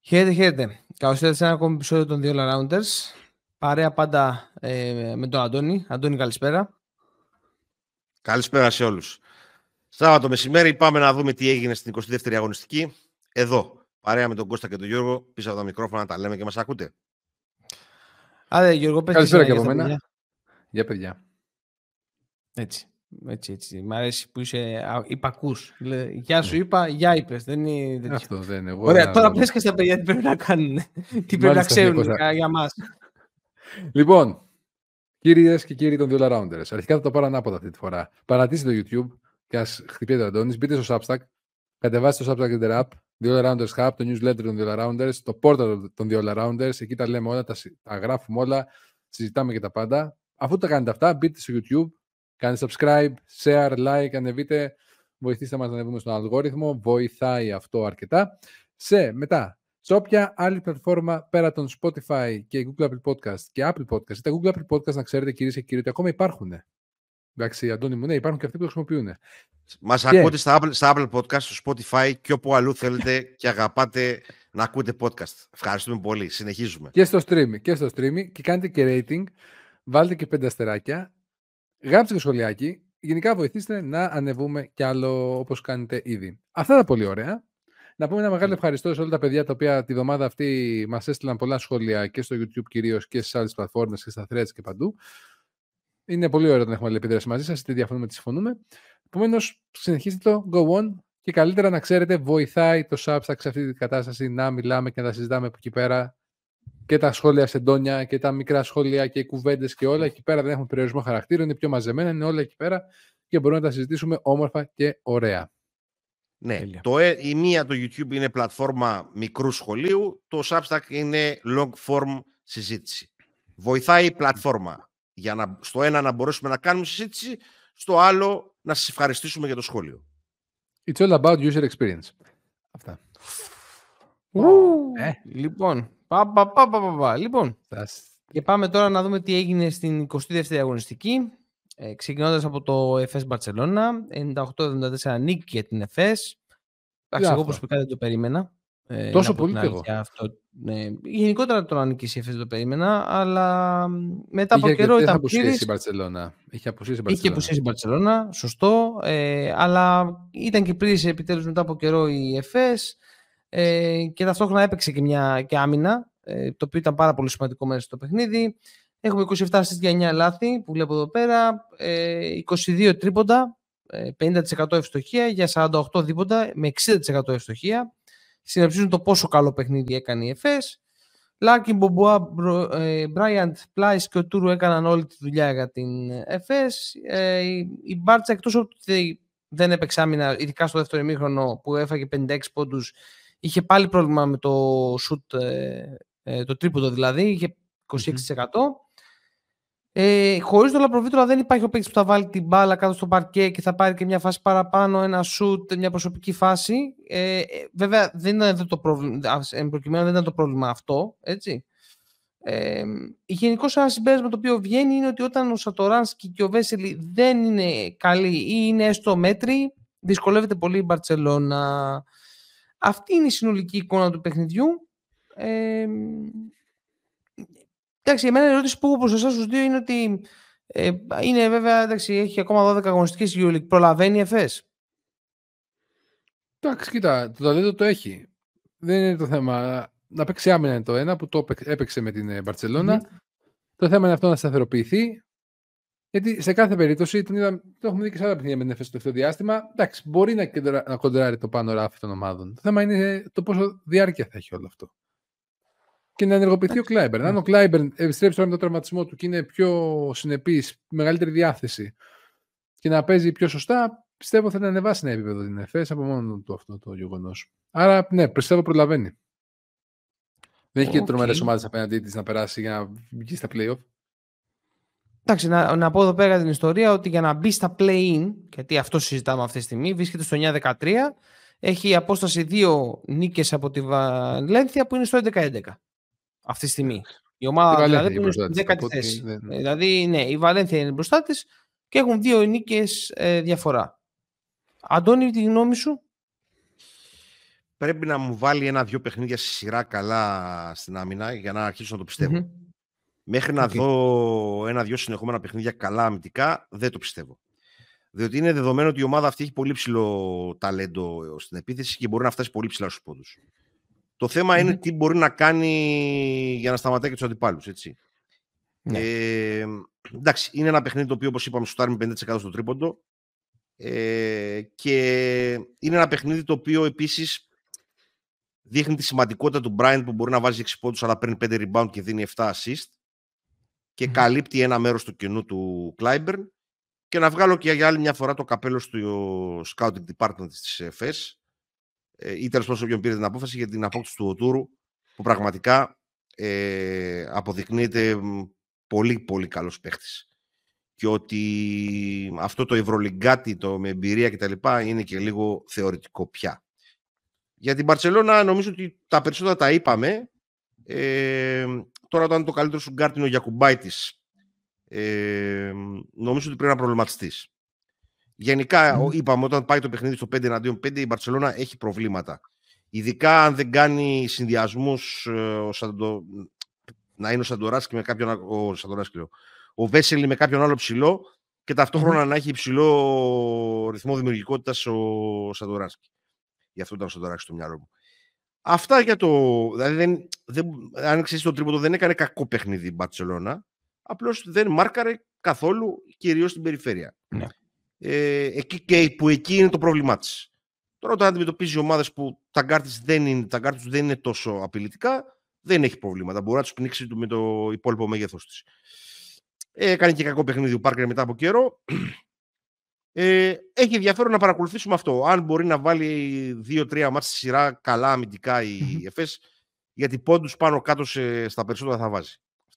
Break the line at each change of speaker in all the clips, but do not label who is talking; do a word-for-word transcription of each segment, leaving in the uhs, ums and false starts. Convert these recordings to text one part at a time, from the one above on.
Χαίρετε, χαίρετε. Καλώς ήρθατε σε ένα ακόμη επεισόδιο των The All Arounders. Παρέα πάντα ε, με τον Αντώνη. Αντώνη, καλησπέρα.
Καλησπέρα σε όλους. Σάββατο μεσημέρι πάμε να δούμε τι έγινε στην εικοστή δεύτερη αγωνιστική. Εδώ, παρέα με τον Κώστα και τον Γιώργο, πίσω από τα μικρόφωνα τα λέμε και μας ακούτε.
Άντε, Γιώργο, πες
καλησπέρα και από μένα. Παιδιά. Για παιδιά.
Έτσι, έτσι, έτσι. Μ' αρέσει που είσαι υπακούς. Γεια σου είπα, γεια είπες. Δεν είναι...
Αυτό δεν είναι. Εγώ
Ωραία, τώρα πες και στα παιδιά τι πρέπει να κάνουν. Τι πρέπει να ξέρουν για μας.
Λοιπόν, κυρίες και κύριοι των The All Arounders, αρχικά θα το πάρω ανάποδα αυτή τη φορά. Παρατήστε το YouTube και ας χτυπείτε ο Αντώνης, μπείτε στο Substack, κατεβάστε το Substack App, The All Arounders Hub, το newsletter των The All Arounders, το portal των The All Arounders, εκεί τα λέμε όλα, τα, τα γράφουμε όλα, συζητάμε και τα πάντα. Αφού τα κάνετε αυτά, μπείτε στο YouTube, κάντε subscribe, share, like, ανεβείτε, βοηθήστε μας να ανεβούμε στον αλγόριθμο, βοηθάει αυτό αρκετά. Σε μετά, σε όποια άλλη πλατφόρμα πέρα των Spotify και Google Apple Podcast και Apple Podcast, τα Google Apple Podcast, να ξέρετε κυρίες και κύριοι, ότι ακόμα υπάρχουν. Εντάξει, Αντώνη μου, ναι, υπάρχουν και αυτοί που το χρησιμοποιούν.
Μας και... ακούτε στα Apple, στα Apple Podcast, στο Spotify και όπου αλλού θέλετε και αγαπάτε να ακούτε podcast. Ευχαριστούμε πολύ. Συνεχίζουμε.
Και στο stream, και στο stream και κάντε και rating, βάλτε και πέντε αστεράκια, γράψτε και σχολιάκι. Γενικά βοηθήστε να ανεβούμε κι άλλο όπως κάνετε ήδη. Αυτά τα πολύ ωραία. Να πούμε ένα μεγάλο ευχαριστώ σε όλα τα παιδιά τα οποία τη βδομάδα αυτή μας έστειλαν πολλά σχόλια και στο YouTube κυρίως και στις άλλες πλατφόρμες και στα threads και παντού. Είναι πολύ ωραίο να έχουμε αλληλεπίδραση μαζί σας, είτε διαφωνούμε είτε συμφωνούμε. Επομένως, συνεχίστε το, go on και καλύτερα να ξέρετε, βοηθάει το Substack σε αυτή την κατάσταση να μιλάμε και να τα συζητάμε από εκεί πέρα. Και τα σχόλια σε ντόνια και τα μικρά σχόλια και οι κουβέντες και όλα εκεί πέρα δεν έχουν περιορισμό χαρακτήρων, είναι πιο μαζεμένα, είναι όλα εκεί πέρα και μπορούμε να τα συζητήσουμε όμορφα και ωραία.
Ναι, το, η μία το YouTube είναι πλατφόρμα μικρού σχολείου, το Substack είναι long form συζήτηση. Βοηθάει η πλατφόρμα για να, στο ένα να μπορέσουμε να κάνουμε συζήτηση, στο άλλο να σας ευχαριστήσουμε για το σχόλιο.
It's all about user experience. Αυτά.
Ε. Λοιπόν, πα, πα, πα, πα, πα, πα. λοιπόν και πάμε τώρα να δούμε τι έγινε στην εικοστή δεύτερη αγωνιστική. Ε, ξεκινώντας από το Εφές Μπαρτσελώνα, ενενήντα οκτώ εβδομήντα τέσσερα νίκη για την Εφές. Εντάξει, εγώ προσωπικά δεν το περίμενα. Ε,
Τόσο πολύ και εγώ.
Αυτό, ναι. Γενικότερα το να νικήσει η Εφές δεν το περίμενα, αλλά μετά από
είχε,
καιρό
είχε
ήταν
αποσύσει
πλήρης.
η Μπαρτσελώνα. Είχε αποσύσει
η Μπαρτσελώνα. Είχε η Μπαρτσελώνα, σωστό. Ε, αλλά ήταν και πλήρης επιτέλους μετά από καιρό η Εφές ε, και ταυτόχρονα έπαιξε και μια και άμυνα, ε, το οποίο ήταν πάρα πολύ σημαντικό μέσα στο παιχνίδι. Έχουμε είκοσι επτά στις εννιά λάθη που βλέπω εδώ πέρα, ε, είκοσι δύο τρίποντα, ε, πενήντα τοις εκατό ευστοχία για σαράντα οκτώ δίποντα με εξήντα τοις εκατό ευστοχία. Συνοψίζουν το πόσο καλό παιχνίδι έκανε η Εφές. Λάρκιν, Μπομπουά, Μπράιαντ, Πλάις και ο Τούρου έκαναν όλη τη δουλειά για την Εφές. Ε, η Μπάρτσα, εκτός ότι δεν έπαιξε άμυνα, ειδικά στο δεύτερο ημίχρονο που έφαγε πενήντα έξι πόντους, είχε πάλι πρόβλημα με το σουτ, ε, ε, το τρίποντο δηλαδή, είχε είκοσι έξι τοις εκατό. Mm-hmm. Ε, χωρίς το Λαπροβίτολα δεν υπάρχει ο παίκτης που θα βάλει την μπάλα κάτω στο παρκέ και θα πάρει και μια φάση παραπάνω, ένα σουτ, μια προσωπική φάση. Ε, βέβαια δεν ήταν το πρόβλημα, εν προκειμένου δεν ήταν το πρόβλημα αυτό, έτσι. Ε, γενικώς ένα συμπέρασμα το οποίο βγαίνει είναι ότι όταν ο Σατοράνσκι και ο Βέσελη δεν είναι καλοί ή είναι έστω μέτροι, δυσκολεύεται πολύ η Μπαρτσελώνα. Αυτή είναι η συνολική εικόνα του παιχνιδιού. Ε, Εντάξει, εμένα η ερώτηση που έχω προς εσάς τους δύο είναι ότι ε, είναι βέβαια, εντάξει, έχει ακόμα δώδεκα αγωνιστικές η EuroLeague. Προλαβαίνει η Εφές?
Εντάξει, κοίτα, το ταλέντο το έχει. Δεν είναι το θέμα. Να παίξει άμυνα είναι το ένα που το έπαιξε με την Μπαρτσελώνα. Mm-hmm. Το θέμα είναι αυτό να σταθεροποιηθεί. Γιατί σε κάθε περίπτωση, τον είδα, το έχουμε δει και σε άλλα παιχνίδια με την Εφές στο τελευταίο διάστημα. Εντάξει, μπορεί να, κεντρα, να κοντράρει το πάνω ράφι των ομάδων. Το θέμα είναι το πόσο διάρκεια θα έχει όλο αυτό. Και να ενεργοποιηθεί ο Κλάιμπερν. Αν ο Κλάιμπερν επιστρέψει τώρα με τον τραυματισμό του και είναι πιο συνεπής, μεγαλύτερη διάθεση και να παίζει πιο σωστά, πιστεύω θα την ανεβάσει ένα επίπεδο την Εφές από μόνο του αυτό το γεγονός. Άρα, ναι, πιστεύω προλαβαίνει. Δεν έχει okay. και τρομερές ομάδες απέναντί της να περάσει για να βγει στα play-off.
Εντάξει, να, να πω εδώ πέρα την ιστορία ότι για να μπει στα play-in, γιατί αυτό συζητάμε αυτή τη στιγμή, βρίσκεται στο εννιά δεκατρία, έχει απόσταση δύο νίκες από τη Βαλένθια που είναι στο έντεκα έντεκα. Αυτή τη στιγμή. Η ομάδα δηλαδή που είναι στη δέκατη θέση. Ναι, ναι. Δηλαδή, ναι, η Βαλένθια είναι μπροστά της και έχουν δύο νίκες ε, διαφορά. Αντώνη, τη γνώμη σου?
πρέπει να μου βάλει ένα-δυο παιχνίδια στη σειρά καλά στην άμυνα για να αρχίσω να το πιστεύω. Mm-hmm. Μέχρι να okay. δω ένα-δυο συνεχόμενα παιχνίδια καλά αμυντικά, δεν το πιστεύω. Διότι είναι δεδομένο ότι η ομάδα αυτή έχει πολύ ψηλό ταλέντο στην επίθεση και μπορεί να φτάσει πολύ ψηλά στους πόντους. Το θέμα mm-hmm. είναι τι μπορεί να κάνει για να σταματάει και τους αντιπάλους, έτσι. Mm-hmm. Ε, εντάξει, είναι ένα παιχνίδι το οποίο, όπως είπαμε, σουτάρει με πενήντα τοις εκατό στο τρίποντο. Ε, και είναι ένα παιχνίδι το οποίο επίσης δείχνει τη σημαντικότητα του Bryant που μπορεί να βάζει έξι πόντους αλλά παίρνει πέντε rebound και δίνει επτά assist και mm-hmm. καλύπτει ένα μέρος του κενού του Clyburn. Και να βγάλω και για άλλη μια φορά το καπέλο στο scouting department της εφ ες ή τέλος πάντων όποιον πήρε την απόφαση για την απόκτηση του Οτούρου που πραγματικά ε, αποδεικνύεται πολύ πολύ καλός παίχτης. Και ότι αυτό το ευρωλιγκάτι, το με εμπειρία κτλ. Είναι και λίγο θεωρητικό πια. Για την Μπαρτσελώνα νομίζω ότι τα περισσότερα τα είπαμε. Ε, τώρα όταν το καλύτερο σου γκάρτ είναι ο Γιακουμπάιτης, ε, νομίζω ότι πρέπει να προβληματιστείς. Γενικά, mm. είπαμε, όταν πάει το παιχνίδι στο πέντε εναντίον πέντε, η Μπαρτσελώνα έχει προβλήματα. Ειδικά αν δεν κάνει συνδυασμούς ε, Σαντο... να είναι ο Σαντοράσκι με κάποιον ο, Σαντοράσκι, ο Βέσελη με κάποιον άλλο ψηλό και ταυτόχρονα mm. να έχει υψηλό ρυθμό δημιουργικότητας ο Σαντοράσκι. Γι' αυτό ήταν ο Σαντοράσκι στο μυαλό μου. Αυτά για το. Δηλαδή, δεν, δεν, αν ξέρεις το τρίποντο, δεν έκανε κακό παιχνίδι η Μπαρτσελώνα. Απλώς δεν μάρκαρε καθόλου, κυρίως στην περιφέρεια. Ναι. Ε, εκεί, και, που εκεί είναι το πρόβλημά της. Τώρα, όταν αντιμετωπίζει ομάδες που τα γκάρτ δεν είναι, τα γκάρτ δεν είναι τόσο απειλητικά, δεν έχει προβλήματα. Μπορεί να τους πνίξει με το υπόλοιπο μέγεθος της. Ε, έκανε και κακό παιχνίδι ο Πάρκερ μετά από καιρό. Ε, έχει ενδιαφέρον να παρακολουθήσουμε αυτό. Αν μπορεί να βάλει δύο τρία μάτς στη σειρά καλά αμυντικά η mm-hmm. εφ ες, γιατί πόντους πάνω κάτω σε, στα περισσότερα θα βάζει.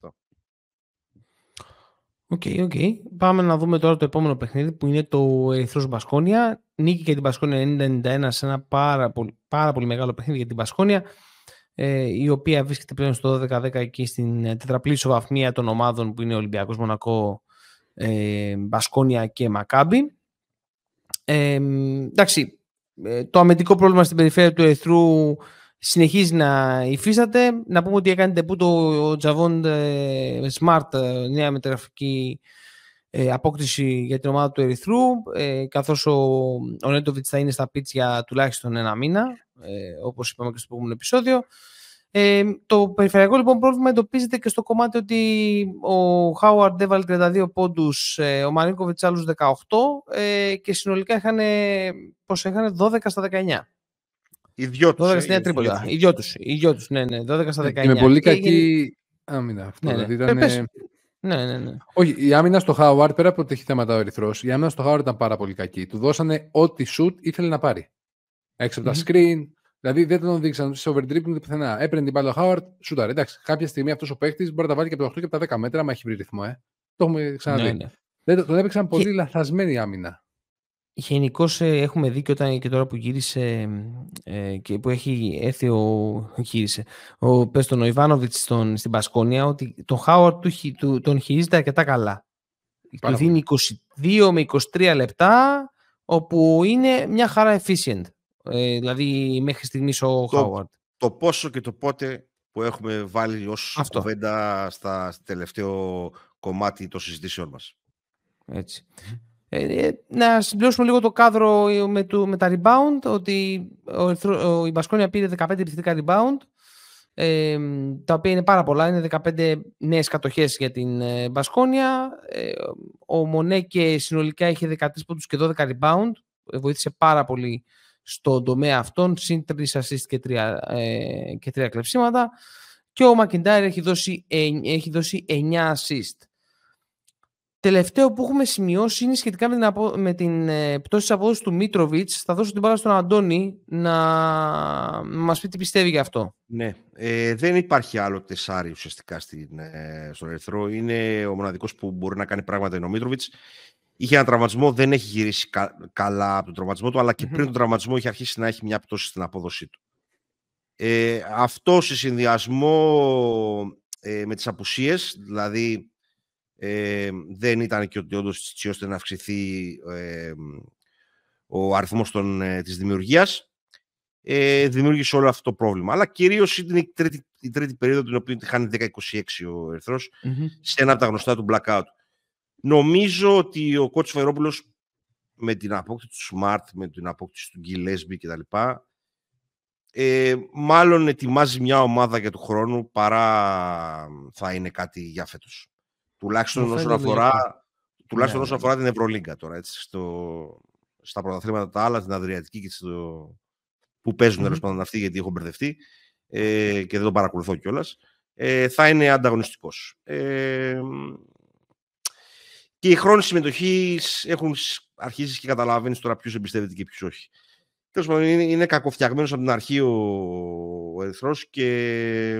Οκ, okay, οκ. Okay. Πάμε να δούμε τώρα το επόμενο παιχνίδι που είναι το Ερυθρός Μπασκόνια. Νίκη για την Μπασκόνια ενενήντα ενενήντα ένα σε ένα πάρα πολύ, πάρα πολύ μεγάλο παιχνίδι για την Μπασκόνια, ε, η οποία βρίσκεται πλέον στο δώδεκα δέκα εκεί στην τετραπλή ισοβαθμία των ομάδων που είναι Ολυμπιακός, Μονακό, ε, Μπασκόνια και Μακάμπι. Ε, εντάξει, το αμυντικό πρόβλημα στην περιφέρεια του Ερυθρού συνεχίζει να υφίσταται. Να πούμε ότι έκανε τεπούτο ο Τζαβόν Σμαρτ, νέα μεταγραφική ε, απόκτηση για την ομάδα του Ερυθρού, ε, καθώς ο, ο Νέντοβιτς θα είναι στα πιτς για τουλάχιστον ένα μήνα, ε, όπως είπαμε και στο προηγούμενο επεισόδιο. Ε, το περιφερειακό λοιπόν πρόβλημα εντοπίζεται και στο κομμάτι ότι ο Χάουαρντ έβαλε τριάντα δύο πόντους, ε, ο Μαρίνκοβιτς άλλους δεκαοκτώ ε, και συνολικά είχαν, πόσο είχαν, δώδεκα στα δεκαεννιά.
Οι δυο τους.
δώδεκα στα δεκαεννιά τρίποτα. Οι δυο τους. Οι δυο τους, ναι, ναι. δώδεκα στα δεκαεννιά.
Με πολύ κακή άμυνα αυτό.
Ναι, ναι.
Δηλαδή ήταν...
Πες. Ναι, ναι, ναι.
Όχι, η άμυνα στο Χάουαρντ, πέρα από ότι έχει θέματα ο Ερυθρός, η άμυνα στο Χάουαρντ ήταν πάρα πολύ κακή. Του δώσανε ό,τι σουτ ήθελε να πάρει. Έξω από mm-hmm. τα screen. Δηλαδή δεν τον δείξαν σε overdribbling πουθενά. Έπαιρνε την μπάλα ο Χάουαρντ, σούταρε. Εντάξει, κάποια στιγμή αυτό ο παίκτη μπορεί να τα βάλει και από τα οκτώ και από τα δέκα μέτρα, μα έχει βρει ρυθμό. Ε. Το έχουμε ξαναδεί. Ναι, ναι. Δεν, τον έπαιξαν πολύ και... λαθασμένη άμυνα.
Γενικώς έχουμε δει και όταν και τώρα που γύρισε ε, και που έχει έρθει ο, γύρισε, ο, πες τον, ο Ιβάνοβιτς στον, στην Μπασκόνια, ότι τον Χάουαρντ του, του, τον χειρίζεται αρκετά καλά. Πάρα του δίνει είκοσι δύο με είκοσι τρία λεπτά, όπου είναι μια χαρά efficient. Ε, δηλαδή μέχρι στιγμής ο Χάουαρντ.
Το πόσο και το πότε που έχουμε βάλει ως κουβέντα στα, στο τελευταίο κομμάτι των συζητήσεων μας.
Έτσι. Ε, να συμπληρώσουμε λίγο το κάδρο με, το, με τα rebound, ότι ο, ο, η Μπασκόνια πήρε δεκαπέντε επιθετικά rebound, ε, τα οποία είναι πάρα πολλά, είναι δεκαπέντε νέες κατοχές για την ε, Μπασκόνια. Ε, ο Μονέκε συνολικά είχε δεκατρείς πόντους και δώδεκα rebound, ε, βοήθησε πάρα πολύ στον τομέα αυτών, συν τρεις assist και τρία, ε, και τρία κλεψίματα, και ο Μακιντάιρ έχει δώσει, ε, έχει δώσει εννιά assist. Τελευταίο που έχουμε σημειώσει είναι σχετικά με την, απο... με την ε, πτώση της απόδοσης του Μίτροβιτς. Θα δώσω την μπάλα στον Αντώνη να μας πει τι πιστεύει γι' αυτό.
Ναι, ε, δεν υπάρχει άλλο τεσάρι ουσιαστικά στην, ε, στον Ερυθρό. Είναι ο μοναδικός που μπορεί να κάνει πράγματα είναι ο Μίτροβιτς. Είχε ένα τραυματισμό, δεν έχει γυρίσει κα... καλά από τον τραυματισμό του, αλλά και mm-hmm. πριν τον τραυματισμό είχε αρχίσει να έχει μια πτώση στην απόδοσή του. Ε, αυτό σε συνδυασμό ε, με τις απουσίες, δηλαδή Ε, δεν ήταν και ότι όντως έτσι ώστε να αυξηθεί ε, ο αριθμός των, ε, της δημιουργίας, ε, δημιούργησε όλο αυτό το πρόβλημα. Αλλά κυρίως ήταν η τρίτη, η τρίτη περίοδο την οποία χάνει δέκα είκοσι έξι ο Ερυθρός mm-hmm. σε ένα από τα γνωστά του blackout. Νομίζω ότι ο Κότσος Φαϊρόπουλος με την απόκτηση του Smart, με την απόκτηση του Γκιλέσμπι κτλ. Ε, μάλλον ετοιμάζει μια ομάδα για του χρόνου παρά θα είναι κάτι για φέτος. Τουλάχιστον όσον αφορά, τουλάχιστον ναι, όσον αφορά την Ευρωλίγκα τώρα, έτσι, στο, στα πρωταθλήματα τα άλλα, την Αδριατική και στο, που παίζουν τέλος mm-hmm. πάντων αυτοί, γιατί έχω μπερδευτεί ε, και δεν τον παρακολουθώ κιόλας, ε, θα είναι ανταγωνιστικός. Ε, και οι χρόνοι συμμετοχής έχουν αρχίσει και καταλαβαίνεις τώρα ποιος εμπιστεύεται και ποιος όχι. Τέλος πάντων, είναι, είναι κακοφτιαγμένος από την αρχή ο, ο Ερυθρός και,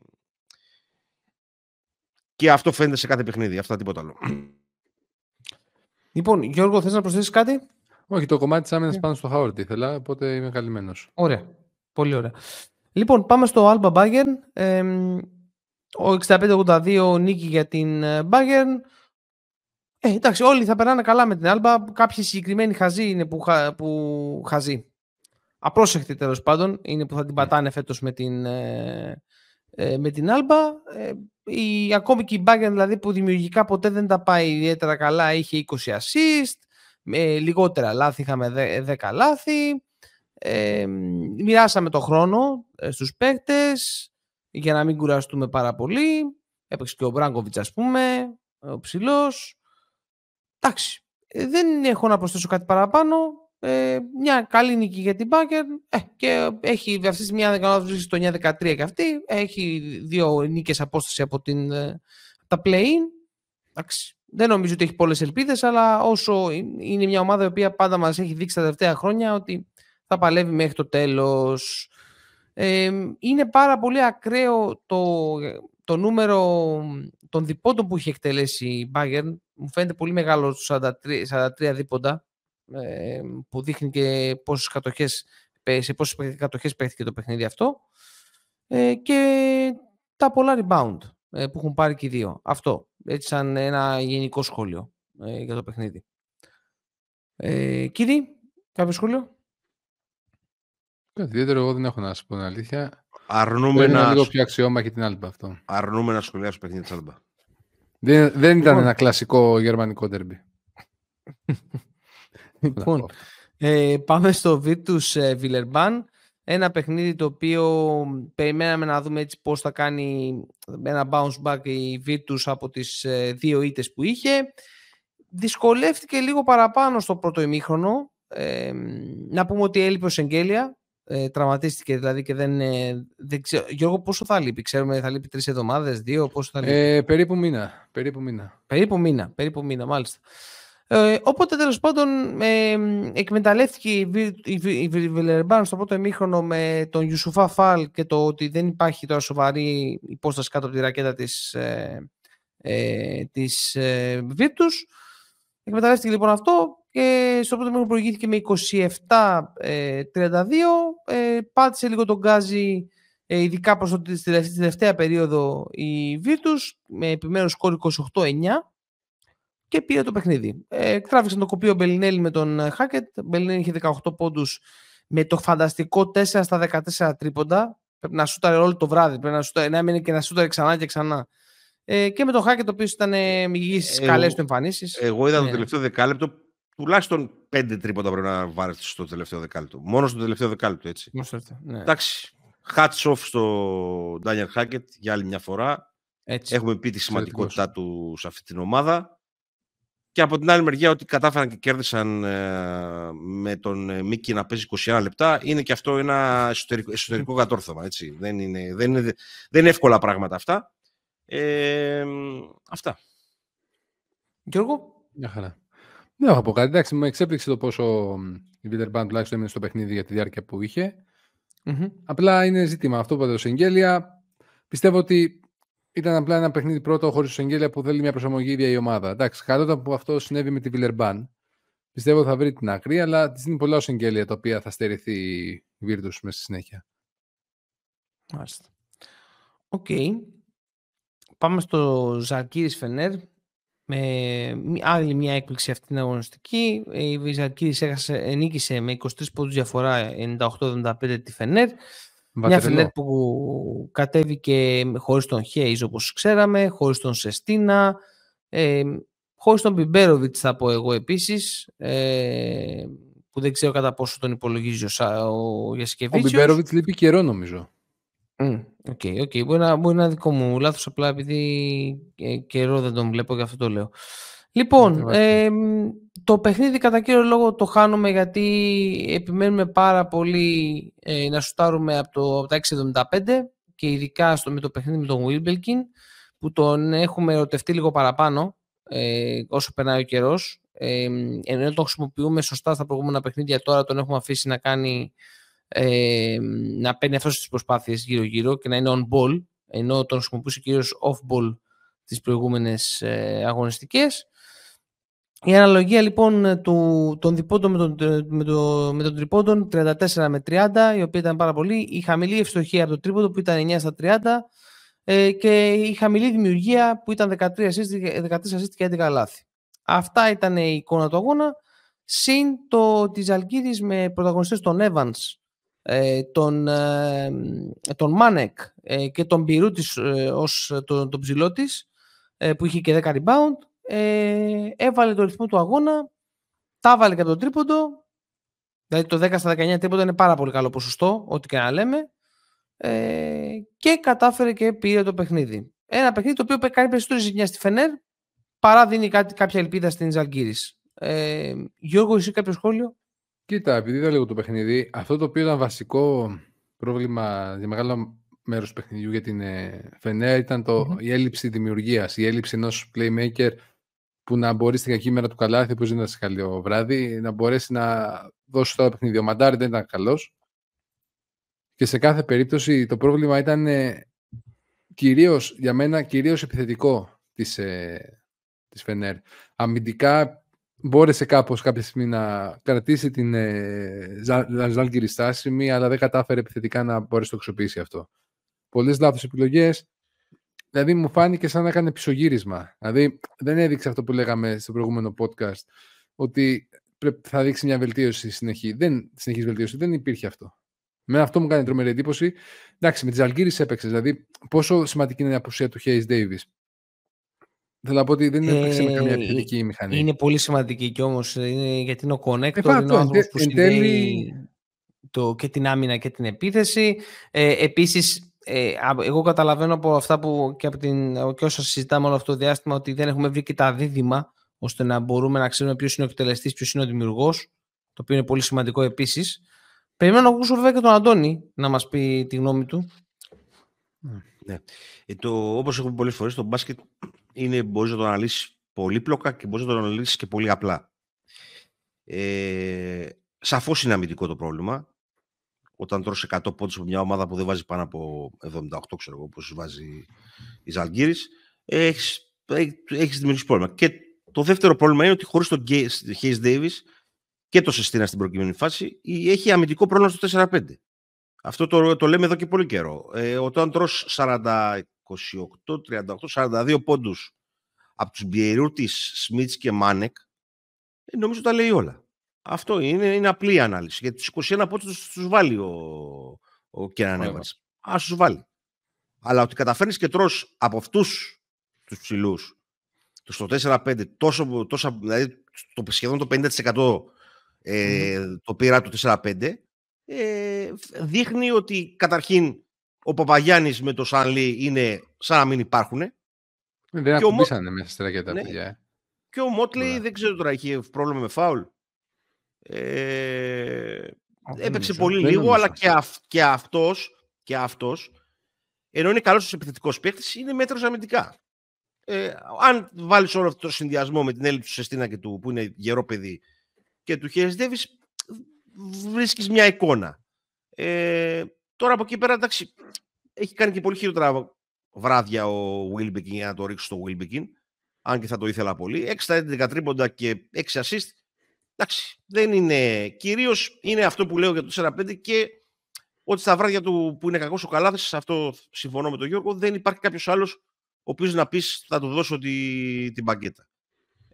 και αυτό φαίνεται σε κάθε παιχνίδι. Αυτά τίποτα άλλο.
Λοιπόν, Γιώργο, θες να προσθέσεις κάτι?
Όχι, το κομμάτι της άμυνας yeah. πάνω στο Χάουαρντ ήθελα, οπότε είμαι καλυμμένος.
Ωραία. Πολύ ωραία. Λοιπόν, πάμε στο Alba Bayern. Ε, ο εξήντα πέντε ογδόντα δύο νίκη για την Bayern. Ε, εντάξει, όλοι θα περνάνε καλά με την Alba. Κάποιοι συγκεκριμένοι χαζοί είναι που, χα, που χαζοί. Απρόσεκτοι τέλος πάντων είναι που θα την πατάνε φέτος με την, ε, ε, με την Alba. Ε, η, ακόμη και η Bayern δηλαδή που δημιουργικά ποτέ δεν τα πάει ιδιαίτερα καλά, είχε είκοσι assist, ε, λιγότερα λάθη, είχαμε δέκα λάθη. Ε, μοιράσαμε το χρόνο ε, στους παίκτες για να μην κουραστούμε πάρα πολύ. Έπαιξε και ο Μπράνκοβιτς, ας πούμε, ο ψηλός. Εντάξει, ε, δεν έχω να προσθέσω κάτι παραπάνω. Ε, μια καλή νίκη για την Bayern ε, και έχει αυτή μια δεκαετία στο εννιά δεκατρία και αυτή. Έχει δύο νίκες απόσταση από την, τα play-in. Εντάξει, δεν νομίζω ότι έχει πολλές ελπίδες, αλλά όσο είναι μια ομάδα η οποία πάντα μας έχει δείξει τα τελευταία χρόνια ότι θα παλεύει μέχρι το τέλος. Ε, είναι πάρα πολύ ακραίο το, το νούμερο των διπόντων που έχει εκτελέσει η Bayern. Μου φαίνεται πολύ μεγάλο στους σαράντα τρία δίποντα, ε, που δείχνει και πόσες κατοχές, σε πόσες κατοχές παίχθηκε το παιχνίδι αυτό. Ε, και τα πολλά rebound ε, που έχουν πάρει και οι δύο. Αυτό, έτσι σαν ένα γενικό σχόλιο ε, για το παιχνίδι. Ε, Κύριε, κάποιο σχόλιο?
Κάτι ιδιαίτερο εγώ δεν έχω να σας πω την αλήθεια.
Αρνούμε να...
λίγο πιο αξιόμαχη την Alba αυτό.
Αρνούμε να σχολιάσω παιχνίδι της Alba.
Δεν, δεν ήταν λοιπόν ένα κλασικό γερμανικό ντέρμπι.
Λοιπόν, ε, πάμε στο Virtus Villeurbanne. Ένα παιχνίδι το οποίο περιμέναμε να δούμε έτσι πώς θα κάνει ένα bounce back η Virtus από τις ε, δύο ήττες που είχε. Δυσκολεύτηκε λίγο παραπάνω στο πρώτο ημίχρονο. Ε, να πούμε ότι έλειπε ο Σεγγέλια. Ε, τραυματίστηκε δηλαδή και δεν, ε, δεν ξέρω. Γιώργο, πόσο θα λείπει? Ξέρουμε, θα λείπει τρεις εβδομάδες, δύο, πόσο θα λείπει?
Ε, περίπου μήνα. Περίπου μήνα.
Περίπου μήνα, περίπου μήνα, μάλιστα. Ε, οπότε τέλος πάντων ε, εκμεταλλεύτηκε η Villeurbanne στο πρώτο ημίχρονο με τον Ιουσουφά Φαλ και το ότι δεν υπάρχει τώρα σοβαρή υπόσταση κάτω από τη ρακέτα της, ε, ε, της ε, Virtus. Εκμεταλλεύτηκε λοιπόν αυτό και στο πρώτο ημίχρονο προηγήθηκε με είκοσι επτά τριάντα δύο. Ε, πάτησε λίγο τον γκάζι, ε, ειδικά προς το, στη τελευταία περίοδο η Virtus, με επιμένους σκορ είκοσι οκτώ εννιά. Και πήρε το παιχνίδι. Ε, τράβηξαν το κοπείο Μπελινέλη με τον Χάκετ. Ο Μπελινέλη είχε δεκαοκτώ πόντους με το φανταστικό τέσσερα στα δεκατέσσερα τρίποντα. Πρέπει να σούταρε όλο το βράδυ. Πρέπει να, σούταρε, να έμεινε και να σούταρε ξανά και ξανά. Ε, και με τον Χάκετ, ο οποίος ήταν υγιής στις καλές του εμφανίσεις.
Εγώ είδα ναι. το τελευταίο δεκάλεπτο. Τουλάχιστον πέντε τρίποντα πρέπει να βάλει στο τελευταίο δεκάλεπτο. Μόνο στο τελευταίο δεκάλεπτο, έτσι.
Ναι.
Εντάξει. Hats off στο Daniel Hackett για άλλη μια φορά. Έτσι. Έχουμε πει τη σημαντικότητά του σε αυτή την ομάδα. Και από την άλλη μεριά ότι κατάφεραν και κέρδισαν ε, με τον ε, Μίκη να παίζει είκοσι ένα λεπτά, είναι και αυτό ένα εσωτερικό, εσωτερικό κατόρθωμα. Έτσι. Δεν, είναι, δεν, είναι, δεν είναι εύκολα πράγματα αυτά. Ε, αυτά.
Γιώργο.
Μια χαρά. Δεν έχω πω κάτι. Εντάξει, με εξέπληξε το πόσο η Villeurbanne τουλάχιστον έμεινε στο παιχνίδι για τη διάρκεια που είχε. Mm-hmm. Απλά είναι ζήτημα αυτό που είπατε, ο Σεγγέλια. Πιστεύω ότι ήταν απλά ένα παιχνίδι πρώτο χωρίς Σεγγέλια που θέλει μια προσαρμογή ίδια η ομάδα. Εντάξει, χαρόταν που αυτό συνέβη με τη Villeurbanne. Πιστεύω θα βρει την άκρη, αλλά τη δίνει πολλά ο Σεγγέλια τα οποία θα στερηθεί η Virtus μέσα στη συνέχεια.
Μάλιστα. Οκ. Okay. Πάμε στο Ζαλγκίρις Φενέρ. με άλλη μια έκπληξη αυτή την αγωνιστική. Η Ζαλγκίρις νίκησε με είκοσι τρεις πόντους διαφορά, ενενήντα οκτώ εβδομήντα πέντε τη Φενέρ. Μια Φενέρ που κατέβηκε χωρίς τον Χέιζ, όπως ξέραμε, χωρίς τον Σεστίνα, ε, χωρίς τον Μπιμπέροβιτς θα πω εγώ επίσης, ε, που δεν ξέρω κατά πόσο τον υπολογίζει ο, ο Γιασκεβίτσιος.
Ο Μπιμπέροβιτς λείπει καιρό νομίζω.
Mm, okay, okay. Μπορεί, να, μπορεί να είναι δικό μου λάθος, απλά επειδή ε, καιρό δεν τον βλέπω, γι' αυτό το λέω. Λοιπόν, ε, το παιχνίδι κατά κύριο λόγο το χάνουμε γιατί επιμένουμε πάρα πολύ ε, να σουτάρουμε από, το, από τα έξι εβδομήντα πέντε και ειδικά στο, με το παιχνίδι με τον Wilbekin, που τον έχουμε ερωτευτεί λίγο παραπάνω ε, όσο περνάει ο καιρός. Ε, ενώ τον χρησιμοποιούμε σωστά στα προηγούμενα παιχνίδια, τώρα τον έχουμε αφήσει να κάνει Ε, να παίρνει αυτές τις προσπάθειες γύρω-γύρω και να είναι on ball, ενώ τον χρησιμοποιούσε κυρίως off ball τις προηγούμενες ε, αγωνιστικές. Η αναλογία λοιπόν του, των διπόντων με τον, με, το, με τον τριπόντων τριάντα τέσσερα με τριάντα, η οποία ήταν πάρα πολύ, η χαμηλή ευστοχία από το τρίποντο που ήταν εννιά στα τριάντα ε, και η χαμηλή δημιουργία που ήταν δεκατρία assist και έντεκα λάθη. Αυτά ήταν η εικόνα του αγώνα, συν το της Ζαλγκίρις με πρωταγωνιστές τον Evans, τον, τον Μάνεκ και τον Μπιρούτης ως τον, τον ψηλό της, που είχε και δέκα rebound, έβαλε το ρυθμό του αγώνα, τα έβαλε και από το τρίποντο, δηλαδή το δέκα στα δεκαεννιά τρίποντο είναι πάρα πολύ καλό ποσοστό, ό,τι και να λέμε, και κατάφερε και πήρε το παιχνίδι. Ένα παιχνίδι το οποίο κάνει περισσότερη ζημιά στη Φενέρ παρά δίνει κάτι, κάποια ελπίδα στην Ζαλγκίρις. Ε, Γιώργο, εσύ κάποιο σχόλιο?
Κοίτα, επειδή είδα λίγο το παιχνίδι, αυτό το οποίο ήταν βασικό πρόβλημα για μεγάλο μέρος του παιχνιδιού για την Φενέρ ήταν το, mm-hmm. η έλλειψη δημιουργίας, η έλλειψη ενός playmaker που να μπορεί στην κακή μέρα του καλάθι, που δεν ήταν σε καλό βράδυ, να μπορέσει να δώσει το παιχνίδι. Ο Μαντάρι δεν ήταν καλός και σε κάθε περίπτωση το πρόβλημα ήταν ε, κυρίως, για μένα, κυρίως επιθετικό της, ε, της Φενέρ. Αμυντικά μπόρεσε κάπως κάποια στιγμή να κρατήσει την ε, Ζαλγκίρις στάσιμη, αλλά δεν κατάφερε επιθετικά να μπορέσει να το αξιοποιήσει αυτό. Πολλές λάθος επιλογές, δηλαδή μου φάνηκε σαν να έκανε πισωγύρισμα. Δηλαδή δεν έδειξε αυτό που λέγαμε στο προηγούμενο podcast, ότι θα δείξει μια βελτίωση συνεχή. Δεν, συνεχής βελτίωση, δεν υπήρχε αυτό. Με αυτό μου κάνει τρομερή εντύπωση. Εντάξει, με τη Ζαλγκίρις έπαιξε, δηλαδή πόσο σημαντική είναι η απουσία του Hayes Davis. Θέλω να πω ότι δεν έπαιξε ε, με καμία επιθετική μηχανή.
Είναι πολύ σημαντική κι όμως, είναι, γιατί είναι ο connector, ε, είναι ο άνθρωπος που συνδέει τέλει... το, και την άμυνα και την επίθεση. Ε, επίσης, ε, εγώ καταλαβαίνω από αυτά που και, από την, και όσα συζητάμε όλο αυτό το διάστημα, ότι δεν έχουμε βρει και τα δίδυμα, ώστε να μπορούμε να ξέρουμε ποιος είναι ο εκτελεστής, ποιος είναι ο δημιουργός, το οποίο είναι πολύ σημαντικό επίσης. Περιμένω να ακούσω βέβαια και τον Αντώνη να μας πει τη γνώμη του.
Ναι. Ε, το, όπως έχω πει πολλές φορές, το μπάσκετ είναι, μπορείς να το αναλύσεις πολύπλοκα και μπορείς να το αναλύσεις και πολύ απλά. Ε, σαφώς είναι αμυντικό το πρόβλημα. Όταν τρως εκατό πόντους από μια ομάδα που δεν βάζει πάνω από εβδομήντα οκτώ, ξέρω εγώ, όπως βάζει η Ζαλγκίρις, έχεις, έχεις δημιουργήσει πρόβλημα. Και το δεύτερο πρόβλημα είναι ότι χωρίς τον Hayes Davis και το Σεστίνα στην προκειμένη φάση, έχει αμυντικό πρόβλημα στο τέσσερα πέντε. Αυτό το, το λέμε εδώ και πολύ καιρό. Ε, όταν τρως σαράντα, είκοσι οκτώ, τριάντα οκτώ, σαράντα δύο πόντους από τους Μπιερούτης, Σμίτς και Μάνεκ, ε, νομίζω τα λέει όλα. Αυτό είναι, είναι απλή ανάλυση. Γιατί τους είκοσι ένα πόντους τους, τους βάλει ο, ο Κέναν Έβανς. Ας τους βάλει. Αλλά ότι καταφέρνεις και τρως από αυτούς τους ψηλούς στο τέσσερα πέντε, τόσο, τόσο, δηλαδή το, σχεδόν το πενήντα τοις εκατό ε, mm. το πήρα το τέσσερα πέντε, ε, δείχνει ότι καταρχήν ο Παπαγιάννης με το Σανλή είναι σαν να μην υπάρχουν.
Δεν ακουμπήσανε μέσα στη ρακέτα,
ναι.
παιδιά. Ε.
Και ο Μότλεϊ yeah. δεν ξέρω τώρα, είχε πρόβλημα με φάουλ. Ε, oh, έπαιξε πολύ λίγο, νομίζω. Αλλά και, αυ, και, αυτός, και αυτός, ενώ είναι καλός επιθετικός παίκτης, είναι μέτρος αμυντικά. Ε, αν βάλεις όλο αυτό το συνδυασμό με την έλλειψη του Σεστίνα και του, που είναι γερό παιδί, και του Hayes Davis, βρίσκεις μια εικόνα. Ε, τώρα από εκεί πέρα, εντάξει, έχει κάνει και πολύ χειρότερα βράδια ο Wilbekin για να το ρίξω στο Wilbekin, αν και θα το ήθελα πολύ. έξι στα έντεκα τρίποντα και έξι assist. Εντάξει, δεν είναι. Κυρίως είναι αυτό που λέω για το τέσσερα πέντε και ότι στα βράδια του που είναι κακός ο καλάθις, σε αυτό συμφωνώ με τον Γιώργο, δεν υπάρχει κάποιος άλλος ο οποίος να πεις θα του δώσω τη, την μπαγκέτα.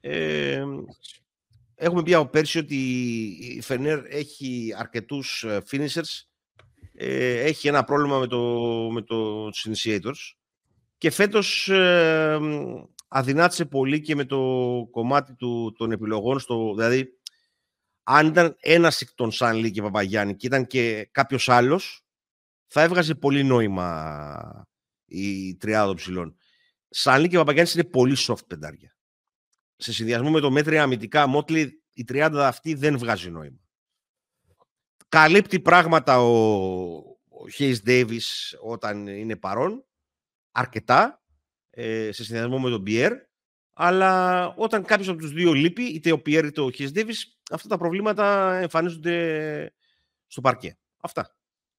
Ε, έχουμε πει από πέρσι ότι η Φενέρ έχει αρκετούς finishers, ε, έχει ένα πρόβλημα με, το, με το, τους initiators και φέτος ε, αδυνάτησε πολύ και με το κομμάτι του, των επιλογών, στο, δηλαδή αν ήταν ένας εκ των Σανλή και Παπαγιάννη και ήταν και κάποιος άλλος, θα έβγαζε πολύ νόημα η τριάδα των ψηλών. Σανλή και Παπαγιάννης είναι πολύ soft πεντάρια. Σε συνδυασμό με το μέτρια αμυντικά Μότλι, η τριάδα αυτή δεν βγάζει νόημα. Καλύπτει πράγματα ο, ο Hayes Davis όταν είναι παρόν, αρκετά, ε, σε συνδυασμό με τον Pierre, αλλά όταν κάποιος από τους δύο λείπει, είτε ο Pierre είτε ο Hayes Davis, αυτά τα προβλήματα εμφανίζονται στο παρκέ. Αυτά.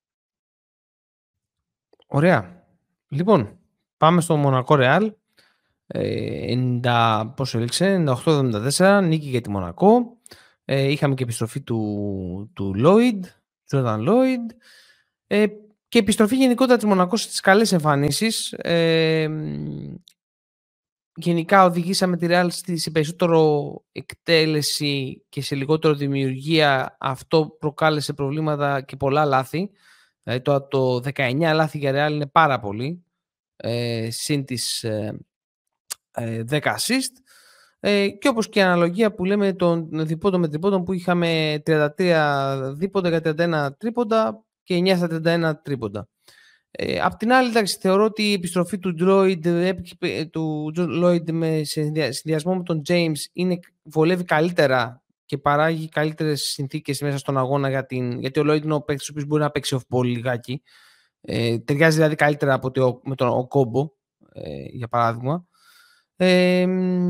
Ωραία. Λοιπόν, πάμε στο Μονακό Ρεάλ. ενενήντα, πόσο έληξε, ενενήντα οκτώ εβδομήντα τέσσερα, νίκη για τη Μονακό. Ε, είχαμε και επιστροφή του, του Lloyd, Jordan Lloyd. Ε, και επιστροφή γενικότερα της Μονακό στις καλές εμφανίσεις. Ε, γενικά οδηγήσαμε τη Real σε περισσότερο εκτέλεση και σε λιγότερο δημιουργία. Αυτό προκάλεσε προβλήματα και πολλά λάθη. Δηλαδή το, το δεκαεννιά λάθη για Real είναι πάρα πολύ. Ε, συν τις ε, ε, δέκα assist. Ε, και όπως και η αναλογία που λέμε των διπόντων με τρίποντων που είχαμε τριάντα τρία δίποντα για τριάντα ένα τρίποντα και εννιά στα τριάντα ένα τρίποντα. Ε, απ' την άλλη, εντάξει, θεωρώ ότι η επιστροφή του Lloyd, του Lloyd με συνδυασμό με τον James είναι, βολεύει καλύτερα και παράγει καλύτερες συνθήκες μέσα στον αγώνα για την, γιατί ο Lloyd είναι ο παίκτης ο οποίος μπορεί να παίξει off-ball λιγάκι. Ε, ταιριάζει δηλαδή καλύτερα από το, με τον ο Κόμπο, ε, για παράδειγμα. Ε,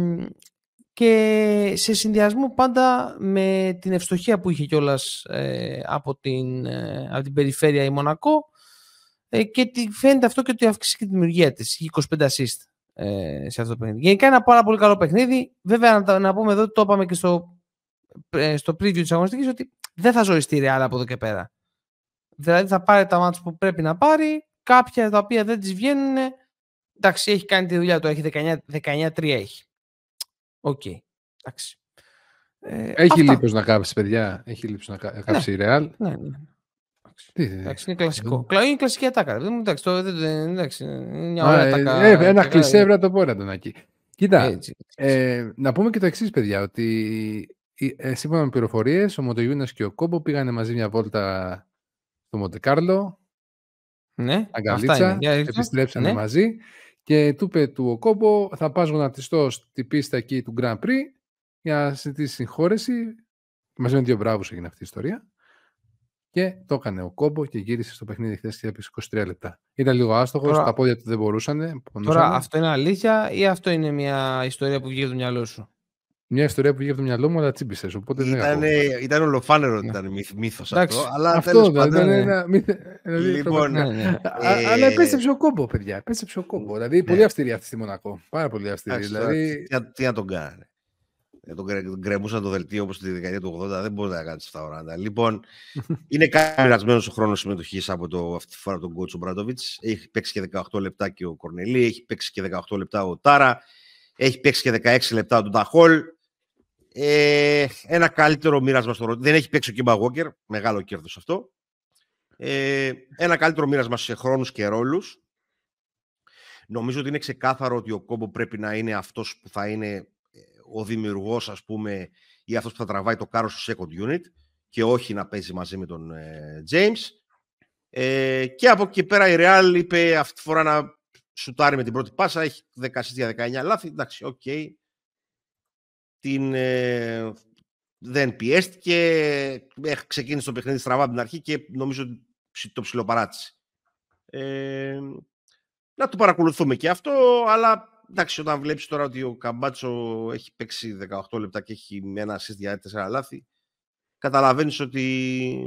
και σε συνδυασμό πάντα με την ευστοχία που είχε κιόλας ε, από, την, ε, από την περιφέρεια η Μονακό, ε, και φαίνεται αυτό και ότι αύξησε και τη δημιουργία της. Είχε είκοσι πέντε assist ε, σε αυτό το παιχνίδι. Γενικά ένα πάρα πολύ καλό παιχνίδι. Βέβαια να, να πούμε εδώ, το είπαμε και στο, ε, στο preview της αγωνιστικής, ότι δεν θα ζωριστεί η Real από εδώ και πέρα. Δηλαδή θα πάρει τα μάτς που πρέπει να πάρει, κάποια τα οποία δεν τις βγαίνουν. Εντάξει, έχει κάνει τη δουλειά του, έχει δεκαεννιά τρία έχει. Οκ. Okay. Εντάξει. Ε,
έχει λίπος να κάψει, παιδιά. Έχει λίπος να κάψει η Real.
Ναι, ναι. Τι, εντάξει, είναι κλασικό. Ε, είναι κλασική ατάκα. Εντάξει, το, εντάξει, είναι μια ωραία ατάκα.
Ε, ε, ένα κλισέ, βρε το πω, Αντωνάκη. Κοίτα, έτσι, έτσι. Ε, να πούμε και το εξής, παιδιά, ότι ε, σύμφωνα με πληροφορίες, ο Μοτογιούνας και ο Κόμπο πήγανε μαζί μια βόλτα στο Μοντεκάρλο.
Ναι,
αγκαλίτσα, επιστρέψανε ναι. μαζί και του είπε του ο Κόμπο, θα πας γονατιστώ στη πίστα εκεί του Grand Prix για να ζητήσει συγχώρεση. Μαζί με δύο μπράβους έγινε αυτή η ιστορία. Και το έκανε ο Κόμπο και γύρισε στο παιχνίδι χθες και έπαιξε είκοσι τρία λεπτά. Ήταν λίγο άστοχος, τώρα, τα πόδια του δεν μπορούσαν.
Τώρα αυτό είναι αλήθεια ή αυτό είναι μια ιστορία που βγήκε από το μυαλό σου?
Μια ιστορία που βγήκε από το μυαλό μου, αλλά τσίμπησες. Οπότε
ήταν,
δεν
ήταν ολοφάνερο ότι ήταν μύθος αυτό. Αλλά
αυτό δεν ήταν ένα μύθο. Λοιπόν, ναι, ναι. Α, ε... Αλλά επέστρεψε ο Κόμπο, παιδιά. Επέστρεψε ο Κόμπο. Δηλαδή, ναι. πολύ αυστηρή αυτή στη Μονακό. Πάρα πολύ αυστηρή.
Άξι,
δηλαδή...
τι, τι να τον κάνει. Τον γκρεμούσαν το δελτίο όπως τη δεκαετία του ογδόντα. Δεν μπορεί να κάνει αυτά ώρα. Λοιπόν, είναι μοιρασμένο ο χρόνος συμμετοχής από το, αυτή τη φορά τον κότσο Μπράντοβιτς. Έχει παίξει και δεκαοκτώ λεπτά και ο Κορνελί. Έχει παίξει και δεκαοκτώ λεπτά ο Τάρα. Έχει παίξει και δεκαέξι λεπτά ο Νταχόλ. Ε, ένα καλύτερο μοίρασμα στο ρόλο. Δεν έχει παίξει ο Κίμπα Γόκερ. Μεγάλο κέρδος αυτό. Ε, ένα καλύτερο μοίρασμα σε χρόνους και ρόλους. Νομίζω ότι είναι ξεκάθαρο ότι ο Κόμπο πρέπει να είναι αυτός που θα είναι ο δημιουργός, ας πούμε, ή αυτός που θα τραβάει το κάρο στο second unit και όχι να παίζει μαζί με τον ε, James. Ε, και από εκεί πέρα η Real είπε αυτή τη φορά να σουτάρει με την πρώτη πάσα. Έχει δέκα για δεκαεννιά λάθη. Εντάξει, οκ. Okay. Την, ε, δεν πιέστηκε. Ξεκίνησε το παιχνίδι στραβά από την αρχή και νομίζω ότι το ψιλοπαράτησε. Ε, να το παρακολουθούμε και αυτό, αλλά εντάξει, όταν βλέπεις τώρα ότι ο Καμπάτσο έχει παίξει δεκαοκτώ λεπτά και έχει με ένα assist για τέσσερα λάθη, καταλαβαίνεις ότι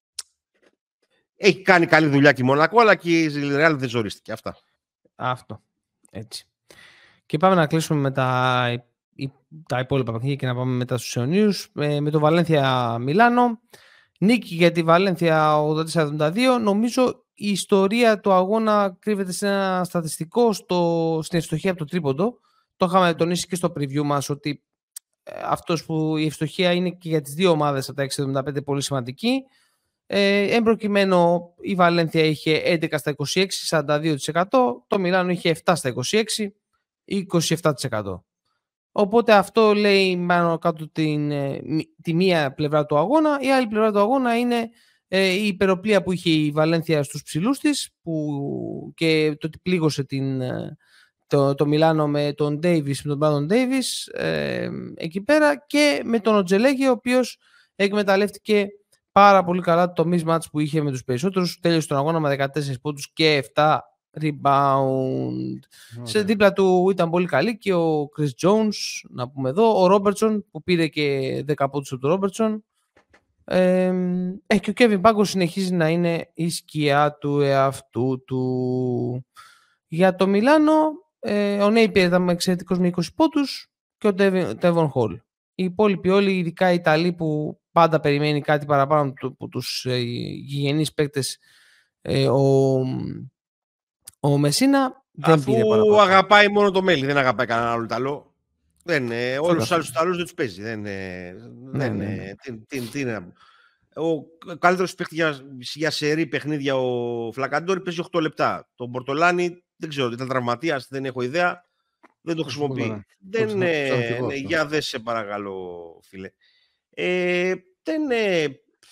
έχει κάνει καλή δουλειά και η Μονακό, αλλά και η Real δεν ζορίστηκε. Αυτά.
Αυτό. Έτσι. Και πάμε να κλείσουμε με τα, τα υπόλοιπα παιχνίδια και να πάμε μετά στους αιωνίους. Με, με το Βαλένθια Μιλάνο. Νίκη για τη Βαλένθια ογδόντα τέσσερα εβδομήντα δύο. Νομίζω η ιστορία του αγώνα κρύβεται σε ένα στατιστικό στο, στην ευστοχία από το τρίποντο. Το είχαμε τονίσει και στο preview μας ότι αυτός που η ευστοχία είναι και για τις δύο ομάδες από τα έξι εβδομήντα πέντε πολύ σημαντική. Ε, εν προκειμένου η Βαλένθια είχε έντεκα στα είκοσι έξι, σαράντα δύο τοις εκατό, το Μιλάνο είχε επτά στα είκοσι έξι, είκοσι επτά τοις εκατό. Οπότε αυτό λέει πάνω κάτω την, τη μία πλευρά του αγώνα. Η άλλη πλευρά του αγώνα είναι ε, η υπεροπλία που είχε η Βαλένθια στους ψηλούς της που, και το ότι πλήγωσε την, το, το Μιλάνο με τον Ντέιβις, με τον Μπράντον Ντέιβις ε, εκεί πέρα, και με τον Οτζελέγη, ο οποίος εκμεταλλεύτηκε πάρα πολύ καλά το mismatch που είχε με τους περισσότερους. Τέλειωσε τον αγώνα με δεκατέσσερις πόντους και επτά rebound. Okay. Σε δίπλα του ήταν πολύ καλή και ο Chris Jones, να πούμε εδώ, ο Ρόμπερτσον που πήρε και δέκα πόντους από τον Ρόμπερτσον. Ε, ε, και ο Kevin Πάγκος συνεχίζει να είναι η σκιά του εαυτού του. Για το Μιλάνο, ε, ο Νέιπιερ ήταν εξαιρετικός με είκοσι πόντους και ο Τέβον Χολ. Οι υπόλοιποι όλοι, ειδικά οι Ιταλοί που πάντα περιμένει κάτι παραπάνω από τους ε, γηγενείς παίκτες, ε, ο, ο Μεσίνα δεν
αφού
πήρε παραπάνω.
Αγαπάει μόνο το μέλι, δεν αγαπάει κανένα άλλο Ιταλό. Δεν, ε, όλους τους άλλους Ιταλούς δεν τους παίζει. Δεν, ε,
ναι,
δεν,
ναι, ναι.
Ε, τι, τι, τι είναι. Ο καλύτερος παίκτη για, για σερί παιχνίδια, ο Φλακαντόρη, παίζει οκτώ λεπτά. Το Μπορτολάνι δεν ξέρω, ήταν τραυματίας, δεν έχω ιδέα. Δεν το χρησιμοποιεί. Δεν είναι. Ναι, για δε σε παρακαλώ, φίλε. Ε, δεν ε,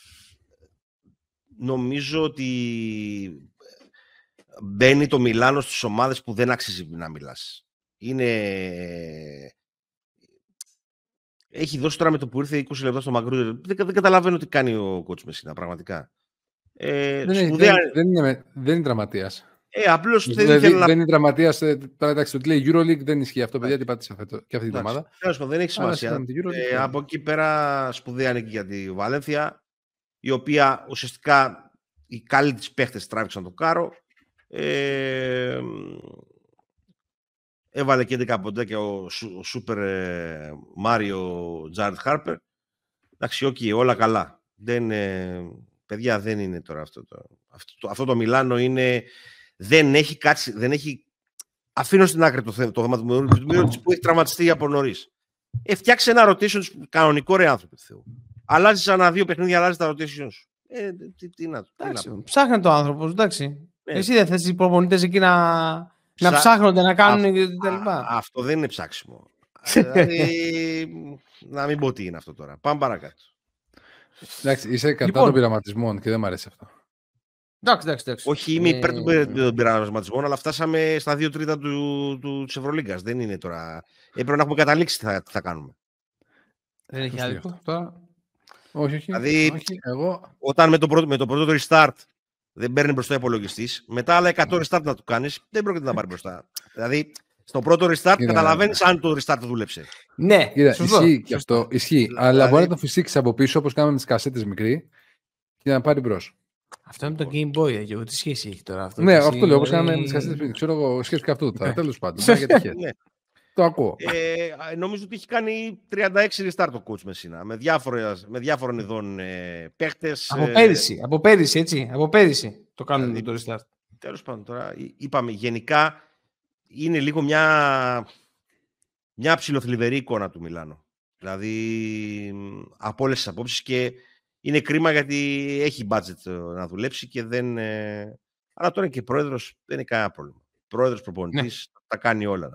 νομίζω ότι μπαίνει το Μιλάνο στις ομάδες που δεν αξίζει να μιλάς. Είναι... Έχει δώσει τώρα με το που ήρθε είκοσι λεπτά στο Μαγκρούδερ. Δεν, δεν καταλαβαίνω τι κάνει ο κότσου Μεσίνα, πραγματικά. Ε,
δεν,
σπουδαία...
δεν, δεν, είναι, δεν είναι δραματίας.
Ε, απλώς δεν,
δηλαδή,
δεν
να... είναι δραματίας. Τώρα εντάξει, το λέει Euroleague δεν ισχύει αυτό, παιδιά, τι πάτησε αυτό, και αυτή την εβδομάδα.
Δεν έχει σημασία. Ε, από εκεί πέρα σπουδαία νίκη για τη Βαλένθια, η οποία ουσιαστικά οι καλοί της παίχτες τράβηξαν το κάρο. Ε, έβαλε και έντεκα ποντάκια ο, ο Σούπερ Μάριο Τζάρετ Χάρπερ. Εντάξει, okay, όλα καλά. Δεν, ε, παιδιά, δεν είναι τώρα αυτό το, αυτό το, αυτό το Μιλάνο είναι, δεν έχει κάτσει, δεν έχει, αφήνω στην άκρη το θέμα, το θέμα του Μιλάνου που έχει τραυματιστεί από νωρίς. Ε, φτιάξε ένα rotation κανονικό, ρε άνθρωποι του Θεού. Αλλάζεις ανά δύο παιχνίδια, αλλάζεις τα rotation σου. Ε, τι, τι να το.
Ψάχνει το άνθρωπο, εντάξει. Ναι. Εσύ δεν θες οι προπονητές εκεί να, Ψα... να ψάχνονται, να κάνουν
Α,
και τα λοιπά.
Αυτό δεν είναι ψάξιμο. Δηλαδή, να μην πω τι είναι αυτό τώρα. Πάμε παρακάτω.
Εντάξει, είσαι κατά λοιπόν των πειραματισμών και δεν μου αρέσει αυτό.
Εντάξει, εντάξει, εντάξει.
Όχι, είμαι υπέρ των ε... πειραματισμών, αλλά φτάσαμε στα δύο τρίτα του, του, της Ευρωλίγκας. Δεν είναι τώρα. Έπρεπε να έχουμε καταλήξει τι θα, τι θα κάνουμε.
Δεν έχει άδικο τώρα.
Όχι, όχι.
Δηλαδή,
όχι, εγώ...
όταν με το πρώτο, με το πρώτο restart δεν παίρνει μπροστά υπολογιστή, μετά άλλα εκατό restart να του κάνει, δεν πρόκειται να πάρει μπροστά. Δηλαδή, στο πρώτο restart καταλαβαίνει αν το restart θα δούλεψε.
Ναι,
κοίτα, ισχύει και αυτό. Ισχύει. Δηλαδή... Αλλά μπορεί να το φυσήξει από πίσω, όπως κάναμε με τις κασέτες μικρή, και να πάρει μπρος.
Αυτό είναι το Game Boy, και τι σχέση έχει τώρα αυτό.
Ναι, αυτό λέω, όπως κάναμε με τις κασέτες μικρή. Ξέρω εγώ, σχέση και αυτό. Τέλος πάντων. Το ακούω.
Ε, νομίζω ότι έχει κάνει τριάντα έξι restart το coach Μεσίνα, με, με διάφορων ειδών ε, παίχτες.
Από πέρυσι, ε, από πέρυσι, έτσι. Από πέρυσι το κάνουν δηλαδή, το restart.
Τέλος πάντων, τώρα είπαμε, γενικά είναι λίγο μια, μια ψιλοθλιβερή εικόνα του Μιλάνο. Δηλαδή, από όλες τις απόψεις, και είναι κρίμα γιατί έχει budget να δουλέψει και δεν... Ε, αλλά τώρα και πρόεδρος δεν είναι κανένα πρόβλημα. Πρόεδρος, προπονητής, ναι, τα κάνει όλα.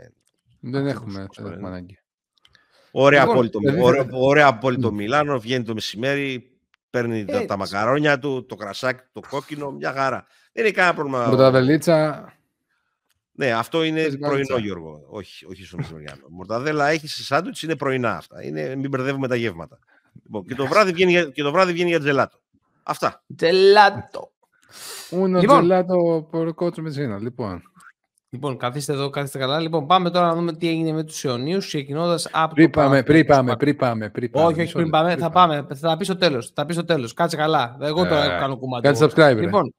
Δεν έχουμε, έχουμε ανάγκη.
Ωραία, λοιπόν, απόλυτο, δηλαδή, ωραία, ωραία απόλυτο Μιλάνο, βγαίνει το μεσημέρι, παίρνει τα, τα μακαρόνια του, το κρασάκι, το κόκκινο, μια χαρά. Δεν είναι κανένα πρόβλημα.
Μορταδελίτσα.
Ναι, αυτό είναι πρωινό, Γιώργο. Όχι, όχι στο μεσημεριανό. Μορταδέλα έχει σε σάντουιτς, είναι πρωινά αυτά. Είναι, μην μπερδεύουμε τα γεύματα. Λοιπόν, και, το βράδυ βγαίνει, και το βράδυ βγαίνει για τζελάτο. Αυτά.
Τζελάτο.
Ούνο τζελάτο πορκότσο Μεσίνα, λοιπόν.
Λοιπόν, καθίστε εδώ, καθίστε καλά. Λοιπόν, πάμε τώρα να δούμε τι έγινε με τους Ιωνίους, ξεκινώντας από
πριν το πάμε, πριν πάμε, πριν πάμε, πριν πάμε.
Όχι, όχι, πριν πάμε, θα πάμε, θα πει στο τέλος, θα πει στο τέλος. Κάτσε καλά, εγώ τώρα ε, κάνω κουμάντι.
Κάτσε subscribe,
Λοιπόν,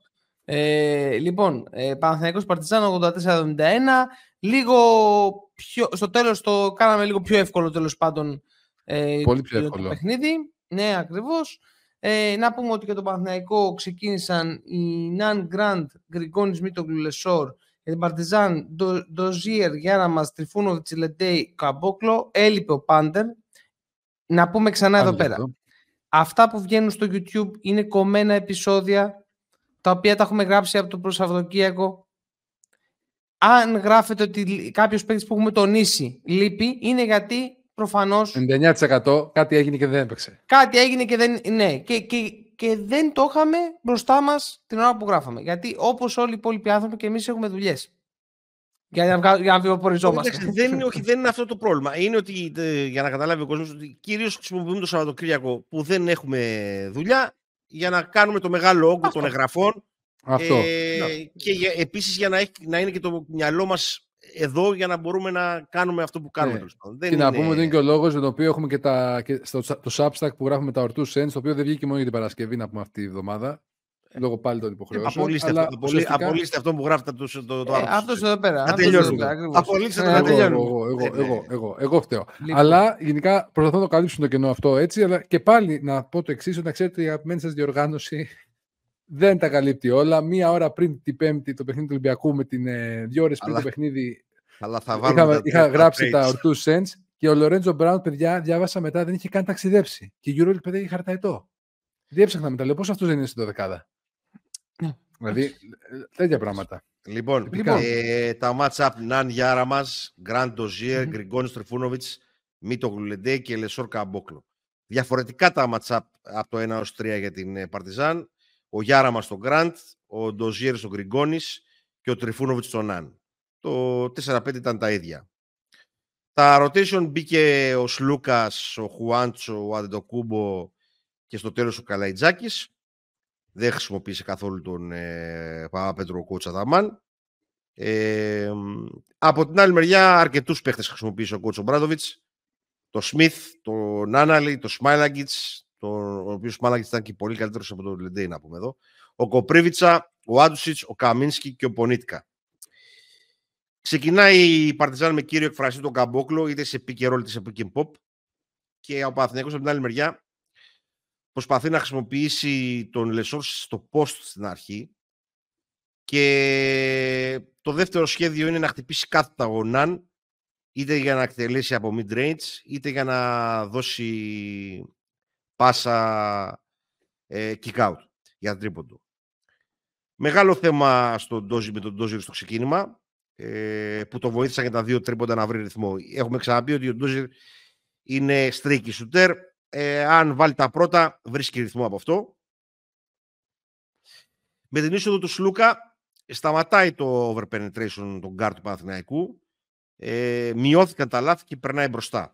ε, λοιπόν ε, Παναθηναϊκός Παρτιζάν ογδόντα τέσσερα εβδομήντα ένα, λίγο πιο, στο τέλος το κάναμε λίγο πιο εύκολο, τέλος πάντων, ε,
πολύ πιο εύκολο
το παιχνίδι. Ναι, ακριβώς. Ε, να πούμε ότι και το Παναθηναϊκό ξεκίνησαν οι Ναν Γκραντ, Γκριγκόνης, Μίτογλου, Λεσόρ. Για την Παρτιζάν, Ντοζίερ, Γιάνναμας, Τριφούνοβιτς, Λεντέι, Καμπόκλο. Έλειπε ο Πάντερ, να πούμε ξανά
Πάμε
εδώ πέρα.
αυτό.
Αυτά που βγαίνουν στο YouTube είναι κομμένα επεισόδια, τα οποία τα έχουμε γράψει από το προσαβδοκύριακο. Αν γράφετε ότι κάποιος παίκτης που έχουμε τονίσει λείπει, είναι γιατί προφανώς
ενενήντα εννέα τοις εκατό κάτι έγινε και δεν έπαιξε.
κάτι έγινε και δεν, ναι, και, και, και δεν το είχαμε μπροστά μας την ώρα που γράφαμε. Γιατί όπως όλοι οι υπόλοιποι άνθρωποι και εμείς έχουμε δουλειές. Για να, βγα... για να βιοποριζόμαστε.
δεν, είναι, όχι, δεν είναι αυτό το πρόβλημα. Είναι ότι, ε, για να καταλάβει ο κόσμος, ότι κυρίως χρησιμοποιούμε το Σαββατοκύριακο που δεν έχουμε δουλειά για να κάνουμε το μεγάλο όγκο των εγγραφών.
Αυτό.
Ε, και για, επίσης για να, έχει, να είναι και το μυαλό μας εδώ για να μπορούμε να κάνουμε αυτό που κάνουμε.
Ναι.
Δεν
και
είναι...
να πούμε ότι είναι και ο λόγος για τον οποίο έχουμε και, τα, και στο, το Substack που γράφουμε τα ορτούς Sense, το οποίο δεν βγήκε μόνο για την Παρασκευή, να πούμε, αυτή τη βδομάδα. Λόγω πάλι των υποχρεώσεων.
Απολύστε,
αλλά
αυτό,
ουσιαστικά...
απολύστε αυτό που γράφετε το, το, το
ε, αυτός εδώ πέρα.
Να τελειώνουμε. Απολύστε το να τελειώνουμε.
Εγώ, εγώ, εγώ, εγώ, εγώ φταίω. Λοιπόν. Αλλά γενικά προσπαθώ να το καλύψουν το κενό αυτό έτσι. Αλλά και πάλι να πω το εξής, να ξέρετε η αγαπημένη σας διοργάνωση δεν τα καλύπτει όλα. Μία ώρα πριν την Πέμπτη το παιχνίδι του Ολυμπιακού με την ε, δύο ώρες πριν αλλά, το παιχνίδι.
Αλλά θα
είχα,
τα,
είχα
τα
γράψει
τα
τα ορτούς Sense και ο Λορέντζο Μπράουν, παιδιά, διάβασα μετά, δεν είχε καν ταξιδέψει. Και η EuroLeague, παιδιά, είχε χαρταετό. Διέψαχνα μετά, λέω, πώς αυτός δεν είναι στην δωδεκάδα. Δηλαδή, τέτοια πράγματα.
Λοιπόν, ε, τα match-up Ναν Γιάραμας, Γκραντ Ντοζίερ, Γκριγκόνης Τριφούνοβιτς, Μίτο Γλουλεντέ και Λεσόρ Καμπόκλο. Διαφορετικά τα match-up από το ένα έως τρία για την Παρτιζάν. Ο Γιάραμας στον Γκραντ, ο Ντοζίερ στον Γκριγκόνης και ο Τριφούνοβιτς στον Ναν. Το τέσσερα πέντε ήταν τα ίδια. Τα rotation μπήκε ο Σλούκας, ο Χουάντσο, ο Αντετοκούμπο και στο τέλος ο Καλαϊτζάκης. Δεν χρησιμοποίησε καθόλου τον ε, Παπαπέτρο Κότσα Δαμάν. Ε, από την άλλη μεριά, αρκετούς παίχτες χρησιμοποίησε ο Κότσο Μπράντοβιτς. Το Σμιθ, το Νάναλι, το Σμάιλαγκιτς, ο οποίος Σμάιλαγκιτς ήταν και πολύ καλύτερος από τον Λεντέι, να πούμε εδώ. Ο Κοπρίβιτσα, ο Άντουσιτς, ο Καμίνσκι και ο Πονίτικα. Ξεκινάει η Παρτιζάν με κύριο εκφραστή τον Καμπόκλο, είτε σε pick and roll είτε σε pick and pop. Και ο Παναθηναϊκός από την άλλη μεριά προσπαθεί να χρησιμοποιήσει τον Λεσόρ στο post στην αρχή και το δεύτερο σχέδιο είναι να χτυπήσει κάθετα ο Ναν, είτε για να εκτελέσει από mid-range είτε για να δώσει πάσα ε, kick-out για τρίποντο. Μεγάλο θέμα στον Ντόζι, με τον Ντόζι στο ξεκίνημα, ε, που το βοήθησαν και τα δύο τρίποντα να βρει ρυθμό. Έχουμε ξαναπεί ότι ο Ντόζι είναι streaky shooter. Ε, αν βάλει τα πρώτα, βρίσκει ρυθμό από αυτό. Με την είσοδο του Σλούκα σταματάει το overpenetration των guard του Παναθηναϊκού. Ε, μειώθηκαν τα λάθη και περνάει μπροστά.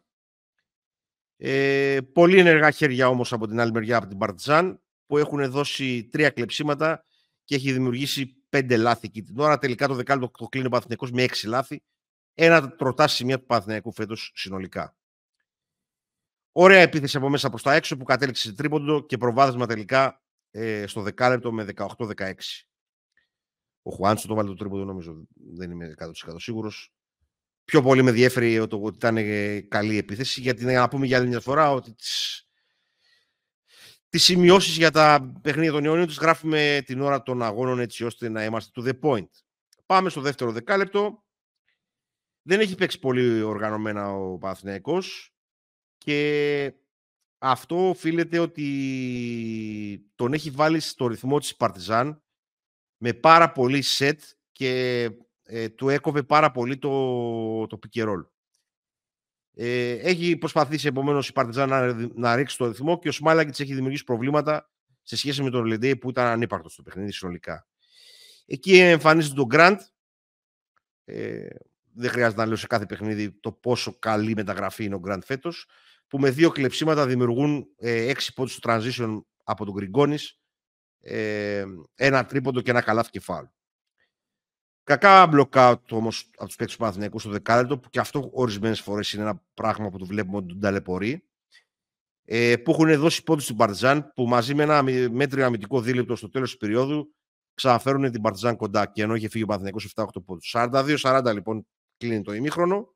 Ε, πολύ ενεργά χέρια όμως από την άλλη μεριά από την Παρτιζάν, που έχουν δώσει τρία κλεψίματα και έχει δημιουργήσει πέντε λάθη εκεί την ώρα. Τελικά το δεκάλεπτο το κλείνει ο Παναθηναϊκός με έξι λάθη. Ένα τροτά σημεία του Παναθηναϊκού φέτος συνολικά. Ωραία επίθεση από μέσα προς τα έξω που κατέληξε σε τρίποντο και προβάδισμα τελικά ε, στο δεκάλεπτο με δεκαοκτώ δεκαέξι. Ο Χουάντσο το βάλε το τρίποντο, νομίζω, δεν είμαι εκατό τοις εκατό σίγουρος. Πιο πολύ με διέφερε ότι ήταν ε, καλή επίθεση, γιατί να πούμε για άλλη μια φορά ότι τις, τις σημειώσεις για τα παιχνίδια των Ιωνίων τις γράφουμε την ώρα των αγώνων, έτσι ώστε να είμαστε to the point. Πάμε στο δεύτερο δεκάλεπτο. Δεν έχει παίξει πολύ οργανωμένα ο Παναθηναϊκός. Και αυτό οφείλεται ότι τον έχει βάλει στο ρυθμό της Παρτιζάν με πάρα πολύ set και ε, του έκοβε πάρα πολύ το, το pick and roll. Ε, έχει προσπαθήσει επομένως η Παρτιζάν να, να ρίξει το ρυθμό και ο Σμάιλαγκιτς έχει δημιουργήσει προβλήματα σε σχέση με τον Λεντέι που ήταν ανύπαρκτος στο παιχνίδι συνολικά. Εκεί εμφανίζεται τον Γκραντ. Ε, δεν χρειάζεται να λέω σε κάθε παιχνίδι το πόσο καλή μεταγραφή είναι ο Γκραντ φέτος, που με δύο κλεψίματα δημιουργούν ε, έξι πόντους στο transition από τον Γκριγκόνης, ε, ένα τρίποντο και ένα καλάθι και φάουλ. Κακά blockout όμως από τους παίκτες του Παναθηναϊκού στο δεκάλεπτο, που και αυτό ορισμένες φορές είναι ένα πράγμα που το βλέπουμε ότι τον ταλαιπωρεί, ε, που έχουν δώσει πόντους στην Παρτιζάν, που μαζί με ένα μέτριο αμυντικό δίλεπτο στο τέλος της περίοδου ξαναφέρουν την Παρτιζάν κοντά, και ενώ είχε φύγει ο Παναθηναϊκός επτά οκτώ πόντους. σαράντα δύο σαράντα λοιπόν κλείνει το ημίχρονο.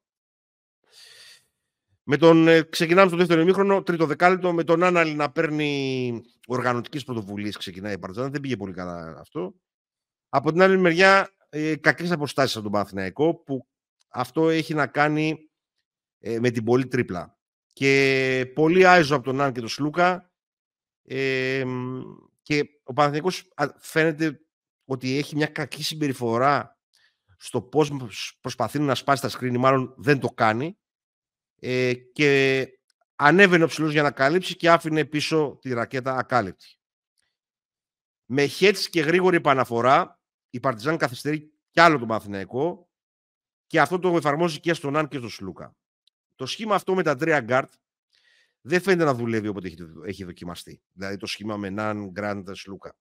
Με τον, ε, ξεκινάμε στο δεύτερο ημίχρονο, τρίτο δεκάλεπτο, με τον Άναλη να παίρνει οργανωτικές πρωτοβουλίες. Ξεκινάει η Παρτιζάν, δεν πήγε πολύ καλά αυτό. Από την άλλη μεριά, ε, κακές αποστάσεις από τον Παναθηναϊκό, που αυτό έχει να κάνει ε, με την πολύ τρίπλα. και πολύ άιζο από τον Ναν και τον Σλούκα. Ε, και ο Παναθηναϊκός φαίνεται ότι έχει μια κακή συμπεριφορά στο πώς προσπαθεί να σπάσει τα screen, μάλλον δεν το κάνει. Ε, και ανέβαινε ο ψηλός για να καλύψει και άφηνε πίσω τη ρακέτα ακάλυπτη. Με heads και γρήγορη επαναφορά, η Παρτιζάν καθυστερεί κι άλλο τον Παναθηναϊκό και αυτό το εφαρμόζει και στον Ναν και στον Σλούκα. Το σχήμα αυτό με τα τρία guard δεν φαίνεται να δουλεύει όποτε έχει, έχει δοκιμαστεί. Δηλαδή το σχήμα με Ναν, Γκραντ, Σλούκα.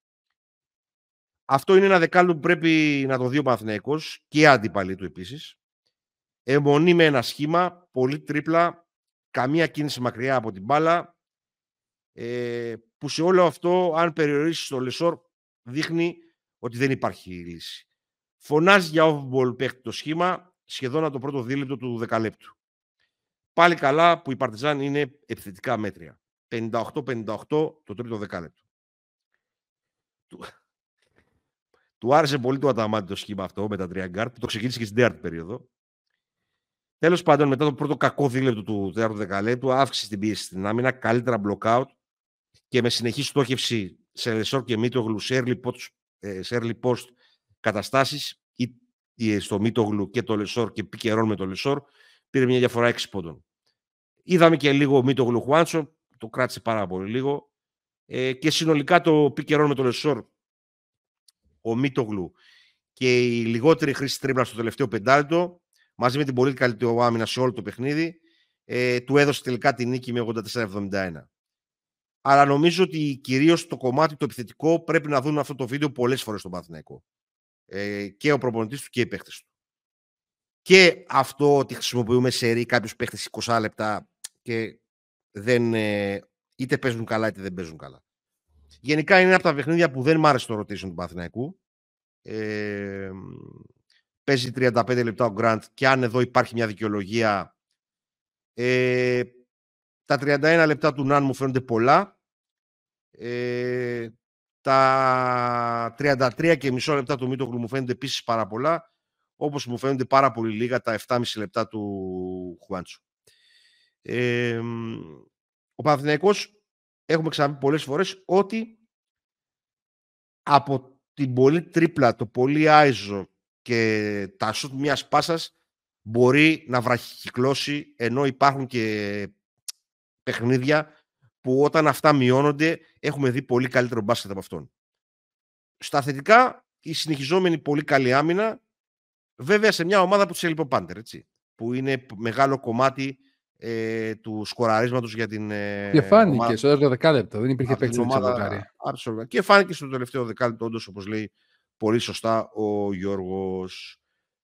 Αυτό είναι ένα δεκάλεπτο που πρέπει να το δει ο Παναθηναϊκός και αντίπαλοι του επίσης. Αιμονή με ένα σχήμα, πολύ τρίπλα, καμία κίνηση μακριά από την μπάλα, ε, που σε όλο αυτό, αν περιορίσει το Λεσόρ, δείχνει ότι δεν υπάρχει λύση. Φωνάζει για off-ball παίχτη το σχήμα, σχεδόν από το πρώτο δίλεπτο του δεκαλέπτου. Πάλι καλά που η Παρτιζάν είναι επιθετικά μέτρια. πενήντα οκτώ πενήντα οκτώ το τρίτο δεκάλεπτο. Του, του άρεσε πολύ το Αταμάντι το σχήμα αυτό με τα τρία γκάρτ, που το ξεκίνησε και στην τέταρτη περίοδο. Τέλος πάντων, μετά το πρώτο κακό δίλεπτο του τέταρτου δεκαλέπτου, αύξησε την πίεση στην άμυνα, καλύτερα block-out και με συνεχή στόχευση σε Λεσόρ και Μίτογλου σε early post, σε early post καταστάσεις, ή στο Μίτογλου και το Λεσόρ και πικερών με το Λεσόρ, πήρε μια διαφορά έξι πόντων. Είδαμε και λίγο Μίτογλου Χουάντσο, το κράτησε πάρα πολύ λίγο. Ε, και συνολικά το πικερών με το Λεσόρ, ο Μίτογλου και η λιγότερη χρήση τρίπλα στο τελευταίο πεντάλεπτο, μαζί με την πολύ καλύτερη άμυνα σε όλο το παιχνίδι, ε, του έδωσε τελικά τη νίκη με ογδόντα τέσσερα εβδομήντα ένα. Αλλά νομίζω ότι κυρίως το κομμάτι το επιθετικό πρέπει να δουν αυτό το βίντεο πολλές φορές στον Παναθηναϊκό. Ε, και ο προπονητής του και οι παίχτες του. Και αυτό ότι χρησιμοποιούμε σερί κάποιους παίχτες είκοσι λεπτά και δεν, ε, είτε παίζουν καλά είτε δεν παίζουν καλά. Γενικά είναι από τα παιχνίδια που δεν μ' άρεσε το rotation του Παναθηναϊκού. Ε, παίζει τριάντα πέντε λεπτά ο Γκραντ και αν εδώ υπάρχει μια δικαιολογία, ε, τα τριάντα ένα λεπτά του Ναν μου φαίνονται πολλά. Ε, τα τριάντα τρία και μισό λεπτά του Μίτογλου μου φαίνονται επίσης πάρα πολλά, όπως μου φαίνονται πάρα πολύ λίγα τα επτά και μισό λεπτά του Χουάντσου. Ε, ο Παναθηναϊκός, έχουμε ξαναπεί πολλές φορές ότι από την πολύ τρίπλα, το πολύ άιζο και τα σουτ μιας πάσας μπορεί να βραχικυκλώσει, ενώ υπάρχουν και παιχνίδια που όταν αυτά μειώνονται έχουμε δει πολύ καλύτερο μπάσκετ από αυτόν. Στα θετικά, η συνεχιζόμενη πολύ καλή άμυνα, βέβαια σε μια ομάδα που της έλειπε ο Πάντερ, έτσι, που είναι μεγάλο κομμάτι ε, του σκοραρίσματος για την ε,
και φάνηκε
ομάδα,
στο δεύτερο δεκάλεπτο, δεν υπήρχε παίκτη στην
ομάδα. Και φάνηκε στο τελευταίο δεκάλεπτο, όντως, όπως λέει πολύ σωστά ο Γιώργος.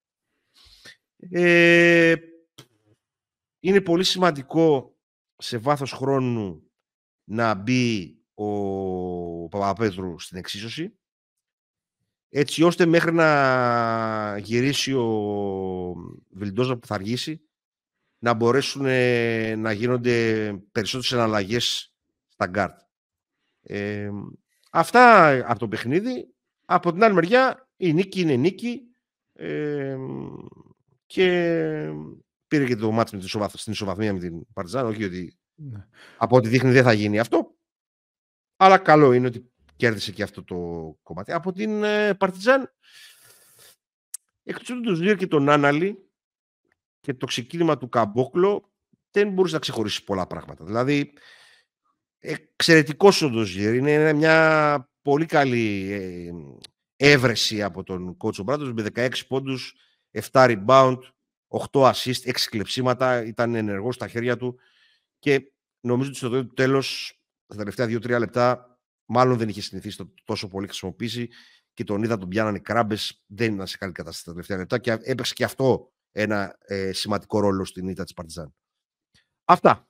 Ε, είναι πολύ σημαντικό σε βάθος χρόνου να μπει ο Παπαπέτρου στην εξίσωση, έτσι ώστε μέχρι να γυρίσει ο Βιλντόζα που θα αργήσει να μπορέσουν να γίνονται περισσότερες εναλλαγές στα γκάρτ. Ε, αυτά από το παιχνίδι. Από την άλλη μεριά η νίκη είναι νίκη, ε, και πήρε και το μάτς με την ισοβαθ... στην ισοβαθμία με την Παρτιζάν, όχι ότι ναι. Από ό,τι δείχνει δεν θα γίνει αυτό, αλλά καλό είναι ότι κέρδισε και αυτό το κομμάτι. Από την ε, Παρτιζάν, εκτός από τον Ζήρ και τον Άναλη και το ξεκίνημα του Καμπόκλο, δεν μπορούσε να ξεχωρίσει πολλά πράγματα. Δηλαδή, εξαιρετικός ο Ντοζίρ, είναι μια πολύ καλή ε, έβρεση από τον Κότσο Μπράντος με δεκαέξι πόντους, επτά rebound, οκτώ assist, έξι κλεψίματα, ήταν ενεργός στα χέρια του και νομίζω ότι στο τέλος, στα τελευταία δύο τρία λεπτά, μάλλον δεν είχε συνηθίσει το τόσο πολύ χρησιμοποιήσει και τον είδα τον πιάνανε κράμπες, δεν ήταν σε καλή κατάσταση τα τελευταία λεπτά και έπαιξε και αυτό ένα ε, σημαντικό ρόλο στην ήττα της Παρτιζάν. Αυτά.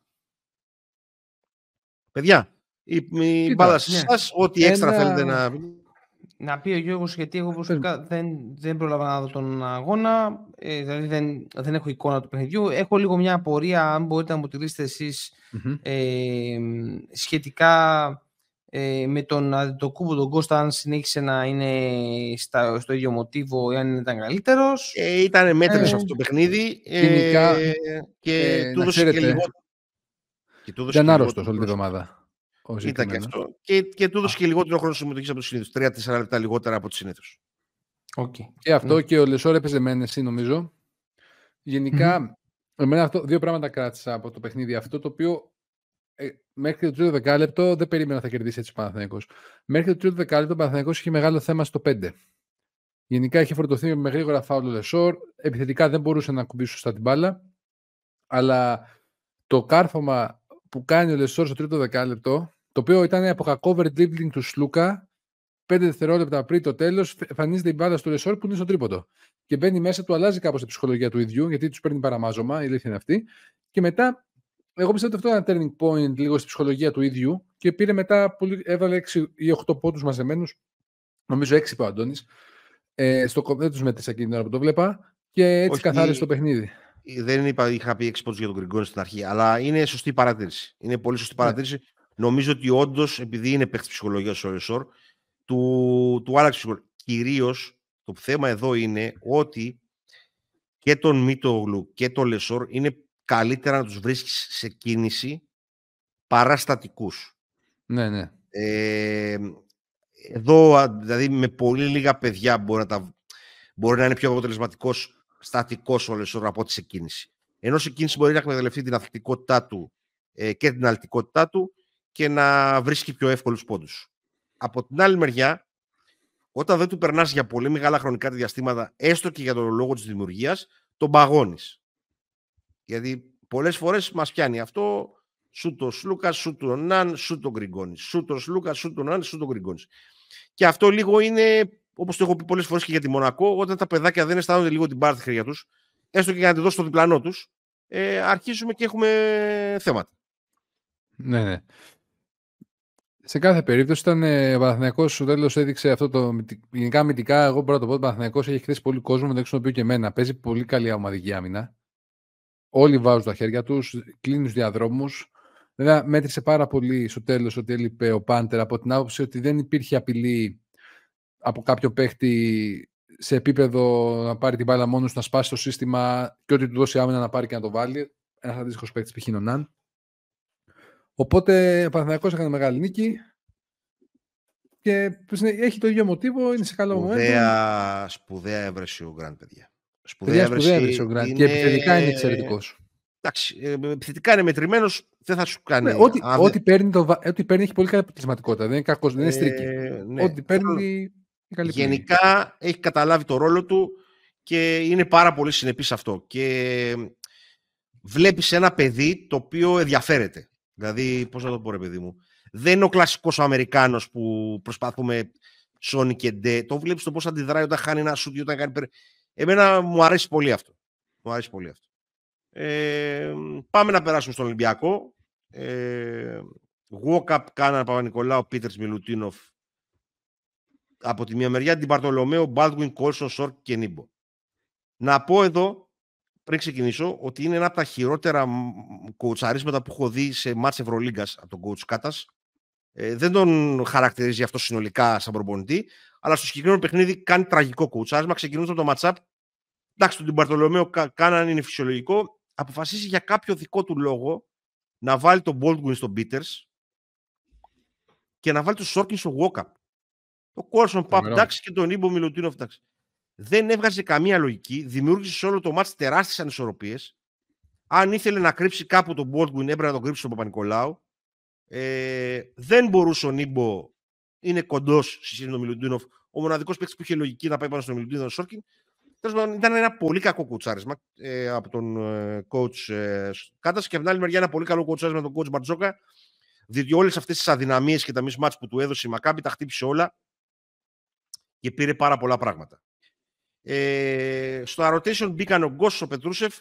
Παιδιά, η, η μπάλα σε εσάς, ό,τι ένα... έξτρα θέλετε να...
Να πει ο Γιώργος, γιατί εγώ προσωπικά δεν, δεν πρόλαβα να δω τον αγώνα, ε, δηλαδή δεν, δεν έχω εικόνα του παιχνιδιού. Έχω λίγο μια απορία, αν μπορείτε να μου τη λύσετε εσείς, mm-hmm. ε, σχετικά ε, με τον Αντετοκούμπο, τον Κώστα, αν συνέχισε να είναι στα, στο ίδιο μοτίβο ή αν ήταν καλύτερος.
Ε, ήταν μέτρες ε, αυτό το παιχνίδι ε,
γενικά,
και
ε,
του έδωσε και λίγο...
Ήταν άρρωστος όλη τη εβδομάδα.
Ήταν και αυτό. Και, και του έδωσε και λιγότερο χρόνο συμμετοχής από το συνήθως. τρία τέσσερα λεπτά λιγότερα από το συνήθως.
Okay.
Και αυτό mm. και ο Λεσόρ έπαιζε με ένεση, νομίζω. Γενικά, mm-hmm. εμένα αυτό, δύο πράγματα κράτησα από το παιχνίδι αυτό, το οποίο ε, μέχρι το τρίτο δεκάλεπτο δεν περίμενα θα κερδίσει έτσι ο Παναθηναϊκός. Μέχρι το τρίτο δεκάλεπτο ο Παναθηναϊκός είχε μεγάλο θέμα στο πέντε. Γενικά είχε φορτωθεί με γρήγορα φάουλ ο Λεσόρ. Επιθετικά δεν μπορούσε να κουμπίσει σωστά την μπάλα. Αλλά το κάρφωμα που κάνει ο Λεσόρ στο τρίτο δεκάλεπτο, το οποίο ήταν από κακόβερ dribbling του Σλούκα, πέντε δευτερόλεπτα πριν το τέλος, εμφανίζεται η μπάλα στο Λεσόρ που είναι στο τρίποντο. Και μπαίνει μέσα, του αλλάζει κάπως την ψυχολογία του ίδιου, γιατί του παίρνει παραμάζωμα, η αλήθεια είναι αυτή. Και μετά, εγώ πιστεύω ότι αυτό ήταν ένα turning point λίγο στη ψυχολογία του ίδιου και πήρε μετά, έβαλε έξι ή οκτώ πόντους μαζεμένους, νομίζω έξι είπε ο Αντώνης. Ε, στο κομμάτι του μέτρησα εκείνη την ώρα που το βλέπα και έτσι καθάρισε το παιχνίδι.
Δεν είπα, είχα πει έξι πόντους για τον Γκριγκόνη στην αρχή, αλλά είναι σωστή παρατήρηση. Είναι πολύ σωστή παρατήρηση. Yeah. Νομίζω ότι όντως, επειδή είναι παίκτης ψυχολογίας ο Λεσόρ, του, του άλλαξε ψυχολογία. Κυρίως το θέμα εδώ είναι ότι και τον Μίτογλου και τον Λεσόρ είναι καλύτερα να τους βρίσκεις σε κίνηση παρά στατικούς.
Ναι, ναι.
Ε, εδώ, δηλαδή, με πολύ λίγα παιδιά μπορεί να, τα, μπορεί να είναι πιο αποτελεσματικός στατικός ο Λεσόρ από ό,τι σε κίνηση. Ενώ σε κίνηση μπορεί να εκμεταλλευτεί την αθλητικότητά του ε, και την αλτικότητά του και να βρίσκει πιο εύκολους πόντους. Από την άλλη μεριά, όταν δεν του περνάς για πολύ μεγάλα χρονικά διαστήματα, έστω και για τον λόγο της δημιουργίας, τον παγώνεις. Γιατί πολλές φορές μας πιάνει αυτό, σου το Σλούκα, σου το Ναν, σου το Γκριγκόνης. Σου το Σλούκα, σου το Ναν, σου το Γκριγκόνης. Και αυτό λίγο είναι, όπως το έχω πει πολλές φορές και για τη Μονακό, όταν τα παιδάκια δεν αισθάνονται λίγο την μπάρτη χέρια τους, έστω και για να τη δώσουν το διπλανό τους, ε, αρχίζουμε και έχουμε θέματα.
Ναι, ναι. Σε κάθε περίπτωση ήταν ε, ο Παναθηναϊκός στο τέλος έδειξε αυτό το. Γενικά αμυντικά, εγώ μπορώ να το πω ότι ο Παναθηναϊκός έχει χτίσει πολύ κόσμο, μεταξύ των οποίων και εμένα. Παίζει πολύ καλή ομαδική άμυνα. Όλοι βάζουν τα χέρια τους, κλείνουν τους διαδρόμους. Βέβαια, μέτρησε πάρα πολύ στο τέλος ότι έλειπε ο Πάντερ από την άποψη ότι δεν υπήρχε απειλή από κάποιο παίχτη σε επίπεδο να πάρει την μπάλα μόνος, να σπάσει το σύστημα και ότι του δώσει άμυνα να πάρει και να το βάλει. Ένας αντίστοιχος παίκτης π.χ. ο Ναν. Οπότε ο Παναθηναϊκός έκανε μεγάλη νίκη και έχει το ίδιο μοτίβο, είναι σε καλό
σπουδαία,
momento.
Σπουδαία έβρεση ο Γκραντ, παιδιά.
Σπουδαία έβρεση ο Γκραντ
είναι...
και επιθετικά είναι εξαιρετικός.
Εντάξει, επιθετικά είναι μετρημένος, δεν θα σου κάνει...
Ναι, ό,τι,
Αν...
ό,τι, παίρνει το, ό,τι παίρνει έχει πολύ καλή αποτελεσματικότητα, δεν είναι κακός, δεν είναι στρίκι.
Ε, ναι.
Ό,τι παίρνει... Καλή
γενικά πλήρη. Έχει καταλάβει το ρόλο του και είναι πάρα πολύ συνεπής αυτό. Και βλέπεις ένα παιδί το οποίο ενδιαφέρεται. Δηλαδή, πώς να το πω ρε παιδί μου, δεν είναι ο κλασικός Αμερικάνος που προσπαθούμε Sony και Ντε. Το βλέπεις το πώς αντιδράει όταν χάνει ένα σούτ, όταν κάνει... Εμένα μου αρέσει πολύ αυτό. Μου αρέσει πολύ αυτό. Ε, πάμε να περάσουμε στον Ολυμπιακό. Ε, Walk-up Κάναν Παπα-Νικολάου, Πίτερς Μιλουτίνοφ από τη μία μεριά, την Μπαρτολομέο, Μπάλτουιν, Κόλσον, Σόρκ και Νίμπο. Να πω εδώ, πριν ξεκινήσω, ότι είναι ένα από τα χειρότερα κοουτσαρίσματα που έχω δει σε μάτς Ευρωλίγκας από τον coach Κάτας. Ε, δεν τον χαρακτηρίζει αυτό συνολικά σαν προπονητή, αλλά στο συγκεκριμένο παιχνίδι κάνει τραγικό κοουτσάρισμα. Ξεκινούσε από το match-up. Εντάξει, τον Μπαρτολομέο Κάναν είναι φυσιολογικό. Αποφασίσει για κάποιο δικό του λόγο να βάλει τον Baldwin στον Peters και να βάλει τον Σόρκιν στο walk-up. Το Κόλσον Παπ, εντάξει, και τον Νίμπο Μιλουτίνοφ, εντάξει. Δεν έβγαζε καμία λογική. Δημιούργησε σε όλο το μάτς τεράστιες ανισορροπίες. Αν ήθελε να κρύψει κάπου τον Baldwin, έπρεπε να τον κρύψει τον Παπα-Νικολάου. Ε, δεν μπορούσε ο Νίμπο, είναι κοντός στη σχέση με τον Μιλουτίνοφ. Ο μοναδικός παίκτης που είχε λογική να πάει πάνω στον Μιλουτίνοφ, Σόρκιν. Ήταν ένα πολύ κακό κουτσάρισμα ε, από τον ε, coach ε, Κάτας και από την άλλη μεριά ένα πολύ καλό κουτσάρισμα από τον coach Μπαρτζόκα, διότι όλες αυτές τις αδυναμίες και τα mismatch που του έδωσε η Μακάμπι τα χτύπησε όλα και πήρε πάρα πολλά πράγματα. Ε, στο rotation μπήκαν ο Γκος, ο Πετρούσεφ,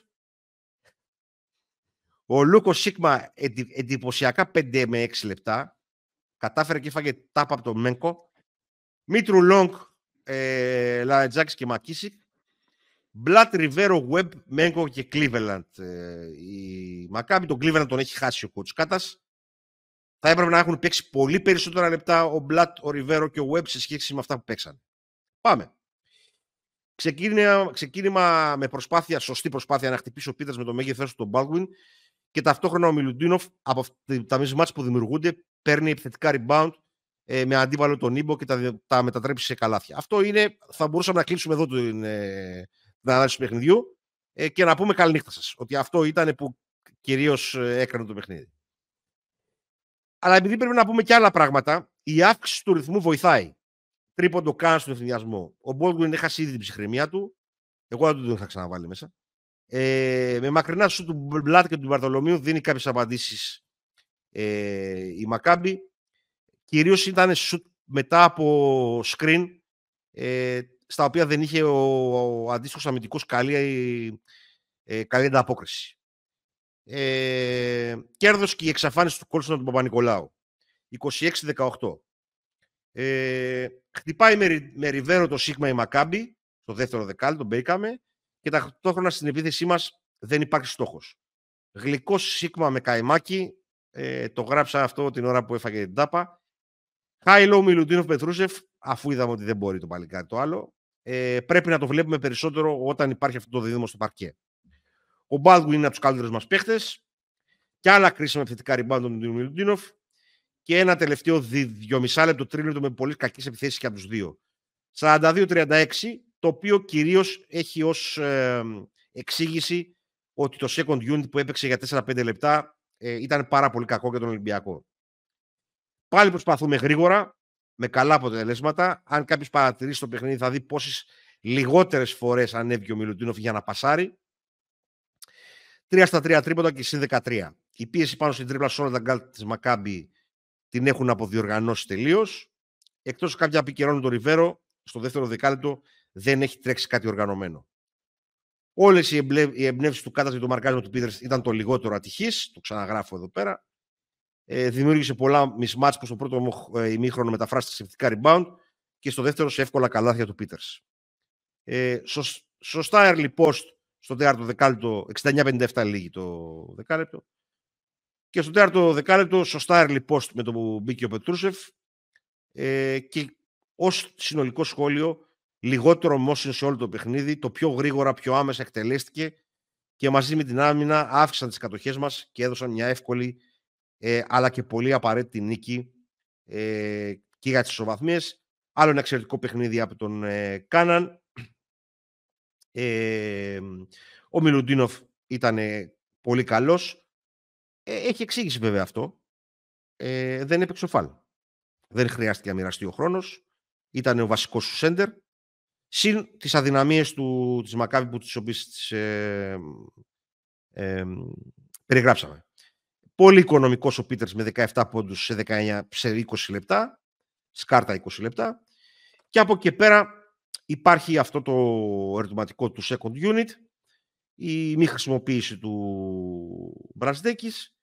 ο Λούκο Σίγμα εντι, εντυπωσιακά πέντε με έξι λεπτά, κατάφερε και έφαγε τάπα από τον Μένκο, Μήτρου Λόγκ, ε, Λαρετζάκης και Μακίσικ, Μπλατ, Ριβέρο, Βουέμπ, Μέγκο και Cleveland. Ε, η Μακάμπι τον Cleveland τον έχει χάσει ο coach Κάτας. Θα έπρεπε να έχουν παίξει πολύ περισσότερα λεπτά ο Μπλατ, ο Ριβέρο και ο Βουέμπ σε σχέση με αυτά που παίξαν. Πάμε. Ξεκίνημα, ξεκίνημα με προσπάθεια, σωστή προσπάθεια να χτυπήσει ο Πίτερς με το μέγεθος του τον Baldwin και ταυτόχρονα ο Μιλουτίνοφ από τα μισή μάτς που δημιουργούνται παίρνει επιθετικά rebound ε, με αντίβαλο τον Ήμπο και τα, τα μετατρέψει σε καλάθια. Αυτό είναι, θα μπορούσαμε να κλείσουμε εδώ την, ε, την ανάλυση του παιχνιδιού ε, και να πούμε καληνύχτα σας, ότι αυτό ήταν που κυρίως ε, έκανε το παιχνίδι. Αλλά επειδή πρέπει να πούμε και άλλα πράγματα, η αύξηση του ρυθμού βοηθάει. Τρίποντο καν στον ευθυνδιασμό. Ο Baldwin έχασε ήδη την ψυχραιμία του. Εγώ δεν τον θα ξαναβάλει μέσα. Ε, με μακρινά σου του Μπλάτ και του Μπαρτολομίου δίνει κάποιες απαντήσεις ε, η Μακάμπι. Κυρίως ήταν σουτ μετά από screen, ε, στα οποία δεν είχε ο, ο αντίστοιχος αμυντικός καλή, ε, καλή ανταπόκριση. Ε, κέρδος και η εξαφάνιση του Κόλσον του Παπα-Νικολάου. είκοσι έξι δεκαοκτώ. Ε, χτυπάει με, με ριβέρο το Σίγμα η Μακάμπι, στο δεύτερο δεκάλεπτο, τον μπήκαμε, και ταυτόχρονα στην επίθεσή μας δεν υπάρχει στόχος. Γλυκό Σίγμα με καημάκι, ε, το γράψα αυτό την ώρα που έφαγε την τάπα. Χάιλο Μιλουτίνοφ Πετρούσεφ, αφού είδαμε ότι δεν μπορεί το παλικάρι το άλλο, ε, πρέπει να το βλέπουμε περισσότερο όταν υπάρχει αυτό το δίδυμο στο παρκέ. Ο Baldwin είναι από τους καλύτερους μας παίχτες και άλλα κρίσιμα επιθετικά rebound του Μιλουτίνοφ και ένα τελευταίο δυόμισι λεπτό τρίλεπτο με πολύ κακές επιθέσεις και από τους δύο. σαράντα δύο τριάντα έξι, το οποίο κυρίως έχει ως ε, εξήγηση ότι το second unit που έπαιξε για τέσσερα πέντε λεπτά ε, ήταν πάρα πολύ κακό για τον Ολυμπιακό. Πάλι προσπαθούμε γρήγορα, με καλά αποτελέσματα. Αν κάποιος παρατηρήσει το παιχνίδι θα δει πόσες λιγότερες φορές ανέβηκε ο Μιλουτίνοφ για να πασάρει. τρία στα τρία τρίποτα και συν δεκατρία. Η πίεση πάνω στην τρίπλα σε όλα τα γκάλ της Μακάμπι την έχουν αποδιοργανώσει τελείως. Εκτός κάποια επικαιρώνουν τον Ριβέρο, στο δεύτερο δεκάλεπτο δεν έχει τρέξει κάτι οργανωμένο. Όλες οι, εμπλε... οι εμπνεύσεις του Κάτας για το μαρκάρισμα του Πίτερς ήταν το λιγότερο ατυχής. Το ξαναγράφω εδώ πέρα. Ε, δημιούργησε πολλά mismatch που στο πρώτο ε, ημίχρονο μεταφράστηκε σε επιθετικά rebound και στο δεύτερο σε εύκολα καλάθια του Πίτερς. Ε, σωστά early post στο τέταρτο δεκάλεπτο, εξήντα εννιά πενήντα επτά λίγη το δεκάλεπτο. Και στο τέταρτο δεκάλεπτο, σωστά early post με το που μπήκε ο Πετρούσεφ. Ε, και ως συνολικό σχόλιο, λιγότερο motion σε όλο το παιχνίδι, το πιο γρήγορα, πιο άμεσα εκτελέστηκε και μαζί με την άμυνα αύξησαν τις κατοχές μας και έδωσαν μια εύκολη ε, αλλά και πολύ απαραίτητη νίκη ε, και για τις ισοβαθμίες. Άλλο ένα εξαιρετικό παιχνίδι από τον ε, Κάναν. Ε, ο Μιλουτίνοφ ήταν πολύ καλός. Ε, έχει εξήγηση βέβαια αυτό. Ε, δεν έπαιξε ο φάλ. Δεν χρειάστηκε να μοιραστεί ο χρόνος. Ήταν ο βασικός του σέντερ. Συν τις αδυναμίες του, της Μακάβη που τις οποίες τις, ε, ε, περιγράψαμε. Πολύ οικονομικός ο Πίτερς με δεκαεπτά πόντους σε, δεκαεννιά, σε είκοσι λεπτά. Σκάρτα είκοσι λεπτά. Και από εκεί πέρα υπάρχει αυτό το ερωτηματικό του second unit, η μη χρησιμοποίηση του Μπρασδέκης,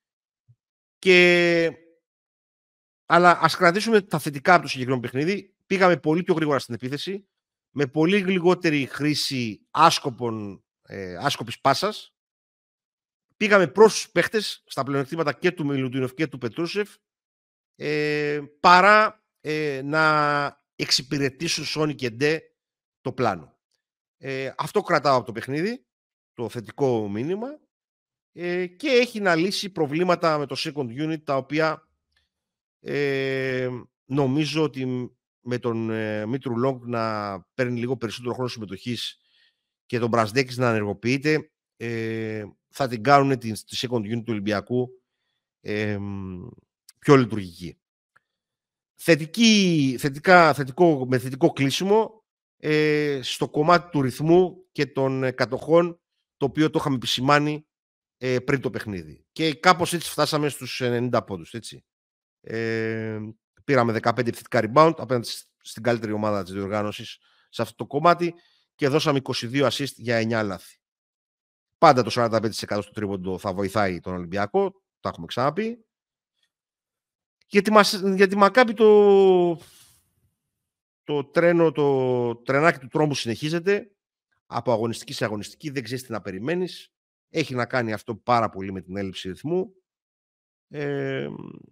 και... αλλά ας κρατήσουμε τα θετικά από το συγκεκριμένο παιχνίδι. Πήγαμε πολύ πιο γρήγορα στην επίθεση, με πολύ λιγότερη χρήση άσκοπων, ε, άσκοπης πάσας. Πήγαμε προς τους παίχτες στα πλεονεκτήματα και του Μιλουτίνοφ και του Πετρούσεφ, ε, παρά ε, να εξυπηρετήσουν Σόνι και Ντε το πλάνο. Ε, αυτό κρατάω από το παιχνίδι, το θετικό μήνυμα, ε, και έχει να λύσει προβλήματα με το second unit, τα οποία ε, νομίζω ότι με τον ε, Μήτρου Λόγκ να παίρνει λίγο περισσότερο χρόνο συμμετοχής και τον Μπρασδέκης να ενεργοποιείται, ε, θα την κάνουν τη, τη second unit του Ολυμπιακού ε, πιο λειτουργική. Θετική, θετικά, θετικό, με θετικό κλείσιμο ε, στο κομμάτι του ρυθμού και των ε, κατοχών, το οποίο το είχαμε επισημάνει ε, πριν το παιχνίδι. Και κάπως έτσι φτάσαμε στους ενενήντα πόντους, έτσι. Ε, πήραμε δεκαπέντε επιθετικά rebound απέναντι στην καλύτερη ομάδα της διοργάνωσης σε αυτό το κομμάτι και δώσαμε είκοσι δύο assist για εννιά λάθη. Πάντα το σαράντα πέντε τοις εκατό στο τρίποντο θα βοηθάει τον Ολυμπιακό, το έχουμε ξαναπεί. Γιατί, μας, γιατί Μακάμπι το, το, τρένο, το τρενάκι του τρόμου συνεχίζεται από αγωνιστική σε αγωνιστική, δεν ξέρεις τι να περιμένεις. Έχει να κάνει αυτό πάρα πολύ με την έλλειψη ρυθμού. Ε,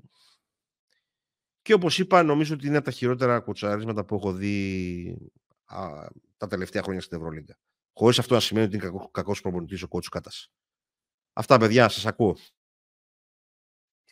και όπως είπα, νομίζω ότι είναι από τα χειρότερα κοτσαρίσματα που έχω δει α, τα τελευταία χρόνια στην Ευρωλίγκα. Χωρίς αυτό να σημαίνει ότι είναι κακός προπονητής ο κότσου Κάτας. Αυτά, παιδιά, σας ακούω.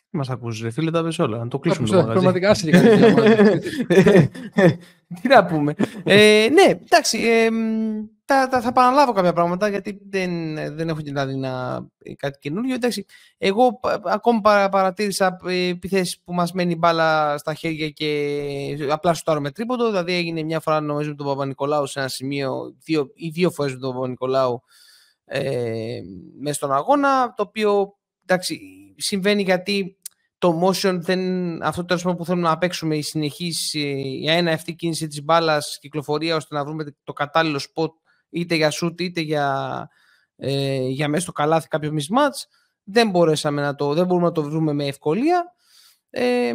Μας ακούσεις ρε φίλε, τα πες όλα, να το κλείσουμε το μαγαζί.
Πραγματικά άσε και κάτι.
Τι να πούμε. ε, ναι, εντάξει, ε, θα, θα, θα επαναλάβω κάποια πράγματα γιατί δεν, δεν έχω δηλαδή να, κάτι καινούργιο. Εντάξει, εγώ ακόμα παρα, παρατήρησα επιθέσεις που μας μένει μπάλα στα χέρια και απλά σουτάρουμε τρίποντο. Δηλαδή έγινε μια φορά νομίζω με τον Παπα-Νικολάου σε ένα σημείο, δύο, ή δύο φορές με τον Παπα-Νικολάου ε, μέσα στον αγώνα, το οποίο εντάξει, συμβαίνει γιατί το motion, δεν, αυτό το τέλος που θέλουμε να παίξουμε, η συνεχής, η ένα αυτή κίνηση της μπάλας, κυκλοφορία ώστε να βρούμε το κατάλληλο spot είτε για shoot είτε για, ε, για μέσα στο καλάθι κάποιο mismatch, δεν μπορέσαμε να το, δεν μπορούμε να το βρούμε με ευκολία. Ε,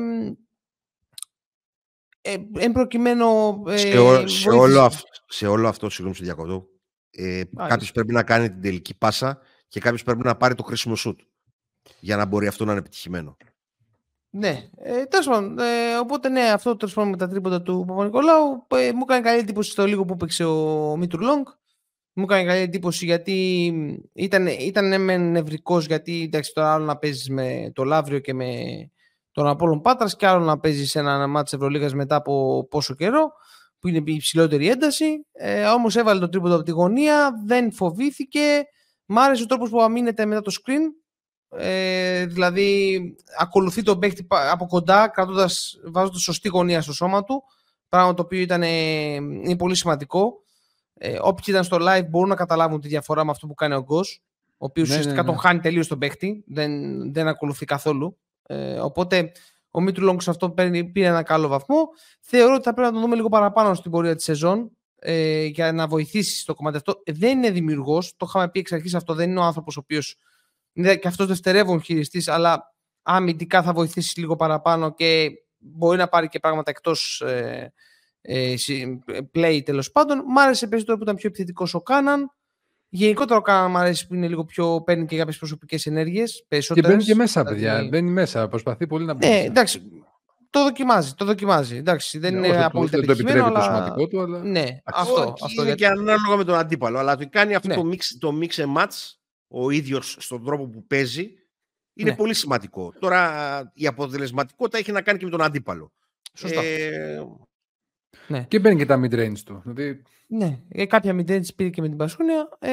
ε, εν προκειμένου, ε,
σε, ό, σε, όλο αυτό, σε όλο αυτό, συγγνώμη σε διακοπτώ, ε, κάποιος πρέπει να κάνει την τελική πάσα και κάποιος πρέπει να πάρει το χρήσιμο shoot για να μπορεί αυτό να είναι επιτυχημένο.
Ναι, ε, τέλος πάντων, ε, οπότε ναι, αυτό τέλος πάντων με τα τρίποτα του Παπα-Νικολάου ε, μου έκανε καλή εντύπωση στο λίγο που παίξε ο Μίτουρ Λόγκ. Μου έκανε καλή εντύπωση γιατί ήταν, ήταν μεν νευρικός, γιατί εντάξει, τώρα άλλο να παίζεις με το Λαύριο και με τον Απόλλων Πάτρας και άλλο να παίζεις σε ένα μάτς Ευρωλίγας μετά από πόσο καιρό, που είναι η υψηλότερη ένταση. Ε, όμως έβαλε το τρίποντο από τη γωνία, δεν φοβήθηκε. Μ' άρεσε ο τρόπος που αμήνεται μετά το screen. Ε, δηλαδή ακολουθεί τον παίκτη από κοντά, κρατώντας, βάζοντας σωστή γωνία στο σώμα του, πράγμα το οποίο ήταν, είναι πολύ σημαντικό. Ε, όποιοι ήταν στο live μπορούν να καταλάβουν τη διαφορά με αυτό που κάνει ο Γκος, ο οποίος ναι, ουσιαστικά ναι, ναι. τον χάνει τελείως τον παίκτη, δεν, δεν ακολουθεί καθόλου. Ε, οπότε ο Μίτρου Λόγκ σε αυτό πήρε, πήρε ένα καλό βαθμό. Θεωρώ ότι θα πρέπει να τον δούμε λίγο παραπάνω στην πορεία της σεζόν ε, για να βοηθήσει στο κομμάτι αυτό. Δεν είναι δημιουργός, το είχαμε πει εξ αρχής αυτό, δεν είναι ο άνθρωπος ο οποίος είναι και αυτός δευτερεύον χειριστής, αλλά αμυντικά θα βοηθήσει λίγο παραπάνω και μπορεί να πάρει και πράγματα εκτός ε, ε, play τέλος πάντων. Μ' άρεσε περισσότερο που ήταν πιο επιθετικός ο Κάναν. Γενικότερα ο Κάναν μ' αρέσει που είναι λίγο πιο, παίρνει και κάποιες προσωπικές ενέργειες. Και
μπαίνει και μέσα, δηλαδή... παιδιά. Μπαίνει μέσα. Προσπαθεί πολύ να μπει.
Ναι, εντάξει. Το δοκιμάζει, το δοκιμάζει. Εντάξει, δεν
ναι,
είναι απόλυτα επιτυχημένο,
αλλά...
το
σωματικό του, αλλά...
Ναι, αυτό.
αυτό,
αυτό
είναι
γιατί...
και ανάλογα με τον αντίπαλο. Αλλά το κάνει αυτό
ναι.
το, mix, το mix and match ο ίδιος στον τρόπο που παίζει είναι ναι. πολύ σημαντικό. Τώρα η αποτελεσματικότητα έχει να κάνει και με τον αντίπαλο.
Σωστά. Ε...
Ναι. Και μπαίνει και τα mid-range του. Δηλαδή...
Ναι, κάποια mid-range πήρε και με την Πασχούνια. Ε,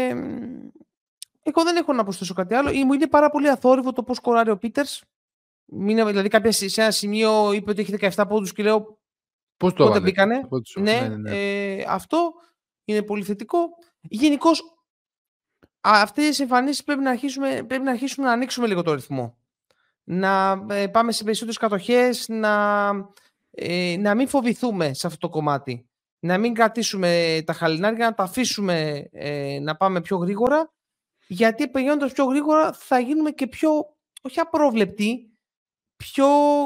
εγώ δεν έχω να προσθέσω κάτι άλλο. Μου είναι πάρα πολύ αθόρυβο το πώς σκοράρει ο Πίτερς. Δηλαδή κάποια, σε ένα σημείο είπε ότι έχει δεκαεπτά πόντους και λέω
πώς το
πότε μπήκανε.
Ναι, ναι, ναι.
Ε, αυτό είναι πολύ θετικό. Γενικώς αυτές τις εμφανίσεις πρέπει να, αρχίσουμε, πρέπει να αρχίσουμε να ανοίξουμε λίγο το ρυθμό. Να ε, πάμε σε περισσότερες κατοχές, να, ε, να μην φοβηθούμε σε αυτό το κομμάτι. Να μην κρατήσουμε τα χαλινάρια, να τα αφήσουμε ε, να πάμε πιο γρήγορα, γιατί πηγαίνοντας πιο γρήγορα θα γίνουμε και πιο, όχι απρόβλεπτοι, πιο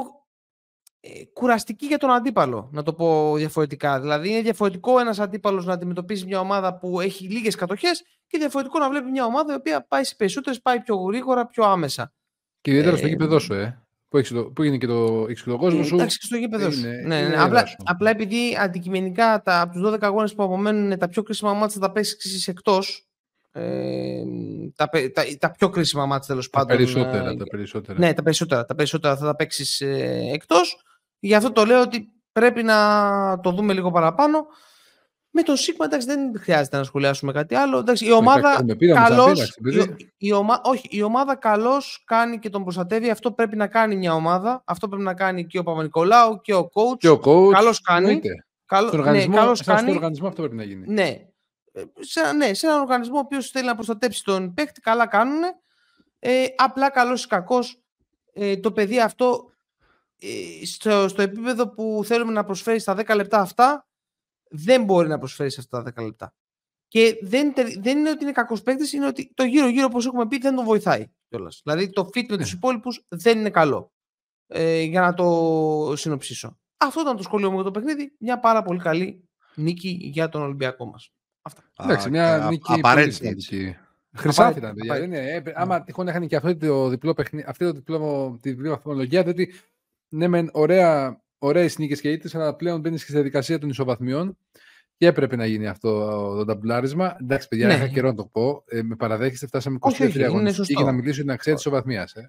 ε, κουραστικοί για τον αντίπαλο, να το πω διαφορετικά. Δηλαδή είναι διαφορετικό ένας αντίπαλος να αντιμετωπίζει μια ομάδα που έχει λίγες κατοχές και διαφορετικό να βλέπει μια ομάδα η οποία πάει σε περισσότερες, πάει πιο γρήγορα, πιο άμεσα.
Και ιδιαίτερα ε, στο γήπεδό σου, ε. Που, έχεις το, που είναι και το, έχεις και το κόσμο σου.
Εντάξει, και στο γήπεδο σου. Ναι, ναι, ναι. Απλά, απλά επειδή αντικειμενικά τα, από τους δώδεκα αγώνες που απομένουν τα πιο κρίσιμα μάτια θα τα παίξεις εκτός. Ε, τα, τα, τα πιο κρίσιμα μάτια τέλος πάντων.
Περισσότερα, ε, τα περισσότερα.
Ναι, τα περισσότερα, τα περισσότερα θα τα παίξεις ε, εκτός. Γι' αυτό το λέω ότι πρέπει να το δούμε λίγο παραπάνω. Με τον Σίγμα, εντάξει, δεν χρειάζεται να σχολιάσουμε κάτι άλλο. Εντάξει, η ομάδα καλώς, η, η, ομα, όχι, η ομάδα καλώς κάνει και τον προστατεύει. Αυτό πρέπει να κάνει μια ομάδα. Αυτό πρέπει να κάνει και ο Παπα-Νικολάου και ο coach.
Και ο coach.
Καλώς κάνει. Καλ,
στον οργανισμό,
ναι, καλώς κάνει.
Στον οργανισμό αυτό πρέπει να γίνει.
Ναι. Σε, ναι, σε έναν οργανισμό ο οποίος θέλει να προστατέψει τον παίκτη, καλά κάνουν. Ε, απλά καλώς ή κακώς ε, το παιδί αυτό ε, στο, στο επίπεδο που θέλουμε να προσφέρει στα δέκα λεπτά αυτά, δεν μπορεί να προσφέρει σε αυτά τα δέκα λεπτά. Και δεν, δεν είναι ότι είναι κακός παίκτης, είναι ότι το γύρω-γύρω, όπως έχουμε πει, δεν τον βοηθάει κιόλας. Δηλαδή το fit με τους υπόλοιπους δεν είναι καλό. Ε, για να το συνοψίσω. Αυτό ήταν το σχόλιο μου για το παιχνίδι. Μια πάρα πολύ καλή νίκη για τον Ολυμπιακό μας. Αυτά.
Εντάξει, μια α, νίκη απαραίτητη. Χρυσάφυρα, παιδιά. Είναι, άμα τυχόν έχανε και αυτό το διπλό παιχνίδι, αυτή το διπλό, τη διπλή βαθμολογία, διότι ναι, μεν ωραία. Ωραίες νίκες και ήττες, αλλά πλέον μπαίνεις και στη διαδικασία των ισοβαθμιών και έπρεπε να γίνει αυτό το ταμπουλάρισμα. Εντάξει, παιδιά, ναι. Είχα καιρό να το πω. Ε, με παραδέχεστε, φτάσαμε είκοσι τρία αγώνες. Είχε να μιλήσω για την αξία της ισοβαθμίας. Ε.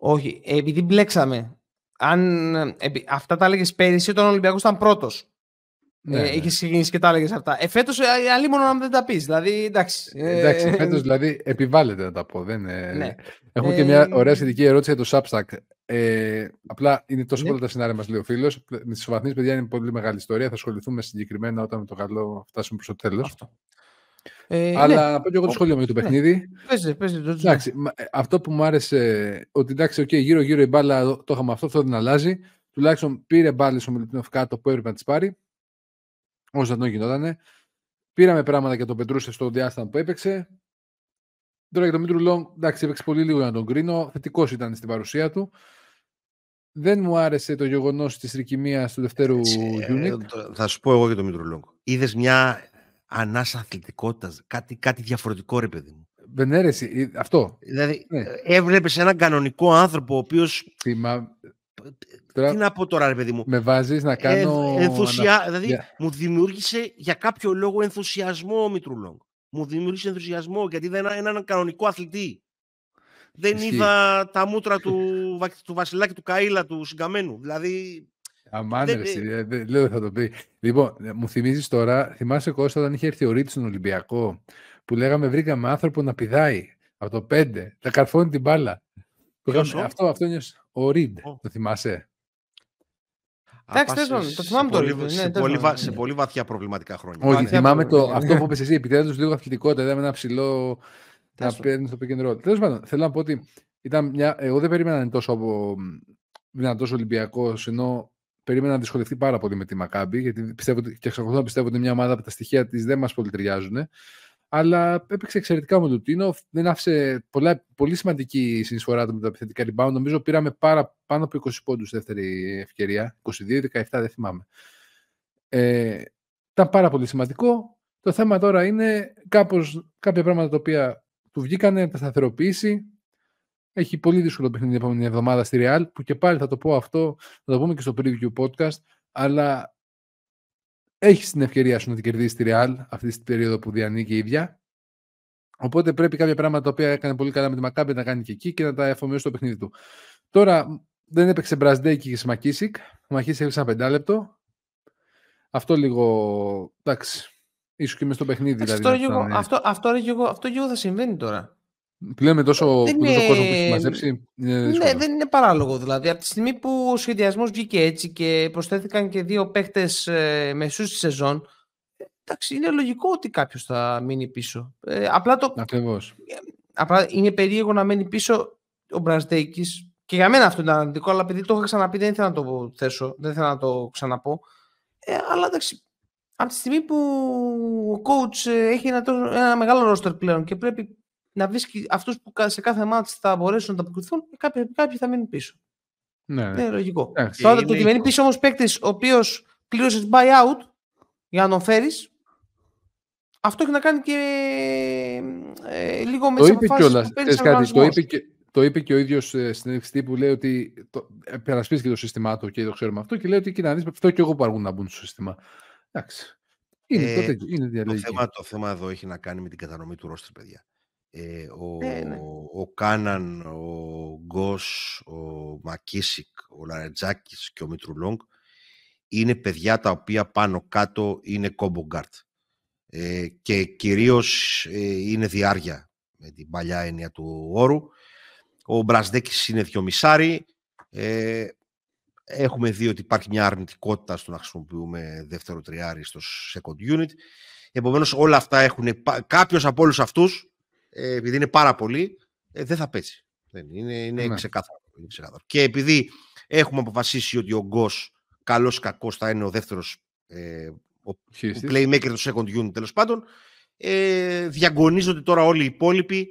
Όχι, επειδή μπλέξαμε. Αν, επει, αυτά τα έλεγες πέρυσι όταν ο Ολυμπιακός ήταν πρώτος.
Ναι,
ε,
ναι.
Είχες ξεκινήσει και τα έλεγες αυτά. Ε, φέτος ε, αλίμονο να δεν τα πεις. Δηλαδή, εντάξει.
Ε, εντάξει,
ε,
φέτος δηλαδή επιβάλλεται να τα πω. Δεν, ε...
ναι.
Έχουμε
ε,
και μια ωραία σχετική ερώτηση για το Substack. Ε, απλά είναι τόσο
ναι.
πολλά τα σενάρια μας, λέει ο φίλος. Με τις ισοβαθμίες, παιδιά, είναι πολύ μεγάλη ιστορία. Θα ασχοληθούμε συγκεκριμένα όταν με το καλό φτάσουμε προς το τέλος.
Αυτό. Ε,
Αλλά
ναι.
να πω και εγώ το σχόλιο μου για το
ναι.
παιχνίδι.
Παίζε, παίζε, το
εντάξει, αυτό που μου άρεσε, ότι εντάξει, okay, γύρω-γύρω η μπάλα το είχαμε αυτό, αυτό δεν αλλάζει. Τουλάχιστον πήρε μπάλες ο Μιλουτίνοφ κάτω που έπρεπε να τις πάρει. Όσο δεν γινότανε. Πήραμε πράγματα για τον Πετρούσεφ στο διάστημα που έπαιξε. Τώρα για τον Μήτρου Λόγκ, εντάξει, έπαιξε πολύ λίγο να τον κρίνω. Θετικός ήταν στην παρουσία του. Δεν μου άρεσε το γεγονός της τρικυμίας του δευτέρου unit.
Ε, θα σου πω εγώ για τον Μήτρου Λόγκ. Είδες μια ανάσα αθλητικότητας, κάτι, κάτι διαφορετικό, ρε παιδί μου.
Δεν αίρεση, αυτό.
Δηλαδή,
ναι.
έβλεπες έναν κανονικό άνθρωπο ο οποίος.
Τι, μα...
Τι να πω τώρα, ρε παιδί μου.
Με βάζεις να κάνω.
Ε, ενθουσια...
ανα...
Δηλαδή, yeah. μου δημιούργησε για κάποιο λόγο ενθουσιασμό ο Μήτρου Λόγκ. Μου δημιούργησε ενθουσιασμό γιατί δεν είναι έναν κανονικό αθλητή. Δεν Ισχύει. Είδα τα μούτρα του, του Βασιλάκη του Καΐλα του συγκαμένου. Δηλαδή.
Αμάνερση, δεν... δε, λέω θα το πει. Λοιπόν, μου θυμίζεις τώρα, θυμάσαι Κώστα όταν είχε έρθει ο Ρίτς στον Ολυμπιακό, που λέγαμε βρήκαμε άνθρωπο να πηδάει από το πέντε, να καρφώνει την μπάλα. Ποιος, αυτό, αυτό είναι ο Ριντ, oh. το θυμάσαι.
Εντάξει, το θυμάμαι το Ριντ.
Σε, πολύ, ναι. σε πολύ βαθιά προβληματικά χρόνια.
Όχι, θυμάμαι το, αυτό που είπες εσύ, επιτέλους λίγο αθλητικότητα, είδαμε ένα ψηλό να παίρνει στο pick and roll. Τέλος πάντων, θέλω να πω ότι ήταν μια, εγώ δεν περίμενα να είναι τόσο δυνατός Ολυμπιακός, ενώ περίμενα να δυσκολευτεί πάρα πολύ με τη Μακάμπι, γιατί πιστεύω και εξακολουθώ να πιστεύω ότι είναι μια ομάδα που τα στοιχεία της δεν μας πολύ ταιριάζουν. Αλλά έπαιξε εξαιρετικά με τον Λουτίνο. Δεν άφησε πολλά, πολύ σημαντική συνεισφορά του με τα επιθετικά rebound. Νομίζω πήραμε πάρα, πάνω από είκοσι πόντους στη δεύτερη ευκαιρία. είκοσι δύο δεκαεπτά, δεν θυμάμαι. Ε, ήταν πάρα πολύ σημαντικό. Το θέμα τώρα είναι κάπως, κάποια πράγματα τα οποία του βγήκανε, τα σταθεροποιήσει. Έχει πολύ δύσκολο παιχνίδι την επόμενη εβδομάδα στη Real, που και πάλι θα το πω αυτό, θα το πούμε και στο preview podcast, αλλά έχει την ευκαιρία σου να την κερδίσει τη Real αυτή την περίοδο που διανύει η ίδια. Οπότε πρέπει κάποια πράγματα τα οποία έκανε πολύ καλά με τη Μακάμπη να κάνει και εκεί και να τα εφομοιώσει στο παιχνίδι του. Τώρα δεν έπαιξε Μπραζντέικη και Σμακίσικ. Ο Μαχής έλειξε ένα πεντάλεπτο. Αυτό λίγο. Εντάξει. Ίσως και μες στο παιχνίδι.
Δηλαδή, αυτό, λίγο, είναι... αυτό, αυτό, αυτό, αυτό λίγο θα συμβαίνει τώρα.
Πλέον με τόσο,
δεν
τόσο
είναι...
κόσμο που έχει μαζέψει. Είναι
ναι, δεν είναι παράλογο. Δηλαδή, από τη στιγμή που ο σχεδιασμός βγήκε έτσι και προσθέθηκαν και δύο παίχτες ε, μεσούς στη σεζόν, εντάξει, είναι λογικό ότι κάποιος θα μείνει πίσω. Ε, απλά, το...
Ακριβώς.
απλά είναι περίεργο να μένει πίσω ο Μπραζντέικης. Και για μένα αυτό ήταν αρνητικό, αλλά επειδή το είχα ξαναπεί, δεν ήθελα να το θέσω, δεν ήθελα να το ξαναπώ. Ε, αλλά εντάξει, από τη στιγμή που ο coach έχει ένα, ένα μεγάλο roster πλέον και πρέπει να βρίσκει αυτούς που σε κάθε μάτς θα μπορέσουν να ανταποκριθούν, κάποιοι, κάποιοι θα μείνουν πίσω.
Ναι, ναι.
Είναι λογικό.
Ναι,
Τώρα το ότι μένει πίσω όμως παίκτης ο οποίος πλήρωσε buyout για να τον φέρεις, αυτό έχει να κάνει και ε, λίγο με τις αποφάσεις που παίρνεις σαν οργανισμός.
Το είπε και ο ίδιος στην συνέντευξη που λέει ότι περασπίζει και το σύστημά του και το ξέρουμε αυτό και λέει ότι και να δεις αυτό και εγώ που αργούν να μπουν στο σύστημα. Εντάξει. Είναι, ε, το, είναι διαλογική.
Το θέμα, το θέμα εδώ έχει να κάνει με την κατανομή του ρόστερ, παιδιά. Ε, ο,
ε, ναι.
ο Κάναν, ο Γκος, ο Μακίσικ, ο Λαρετζάκης και ο Μητρουλόγκ είναι παιδιά τα οποία πάνω κάτω είναι combo guard. Ε, και κυρίως ε, είναι διάρκεια με την παλιά έννοια του όρου. Ο Μπραζδέκης είναι δυομισάρι. Ε, έχουμε δει ότι υπάρχει μια αρνητικότητα στο να χρησιμοποιούμε δεύτερο τριάρι στο second unit. Επομένως όλα αυτά έχουν κάποιος από όλους αυτούς, ε, επειδή είναι πάρα πολλοί, ε, δεν θα πέσει. Δεν είναι είναι ναι. ξεκάθαρο, είναι ξεκάθαρο. Και επειδή έχουμε αποφασίσει ότι ο Γκος καλός κακός θα είναι ο δεύτερος ε, ο, ο playmaker του second unit τέλος πάντων, ε, διαγωνίζονται τώρα όλοι οι υπόλοιποι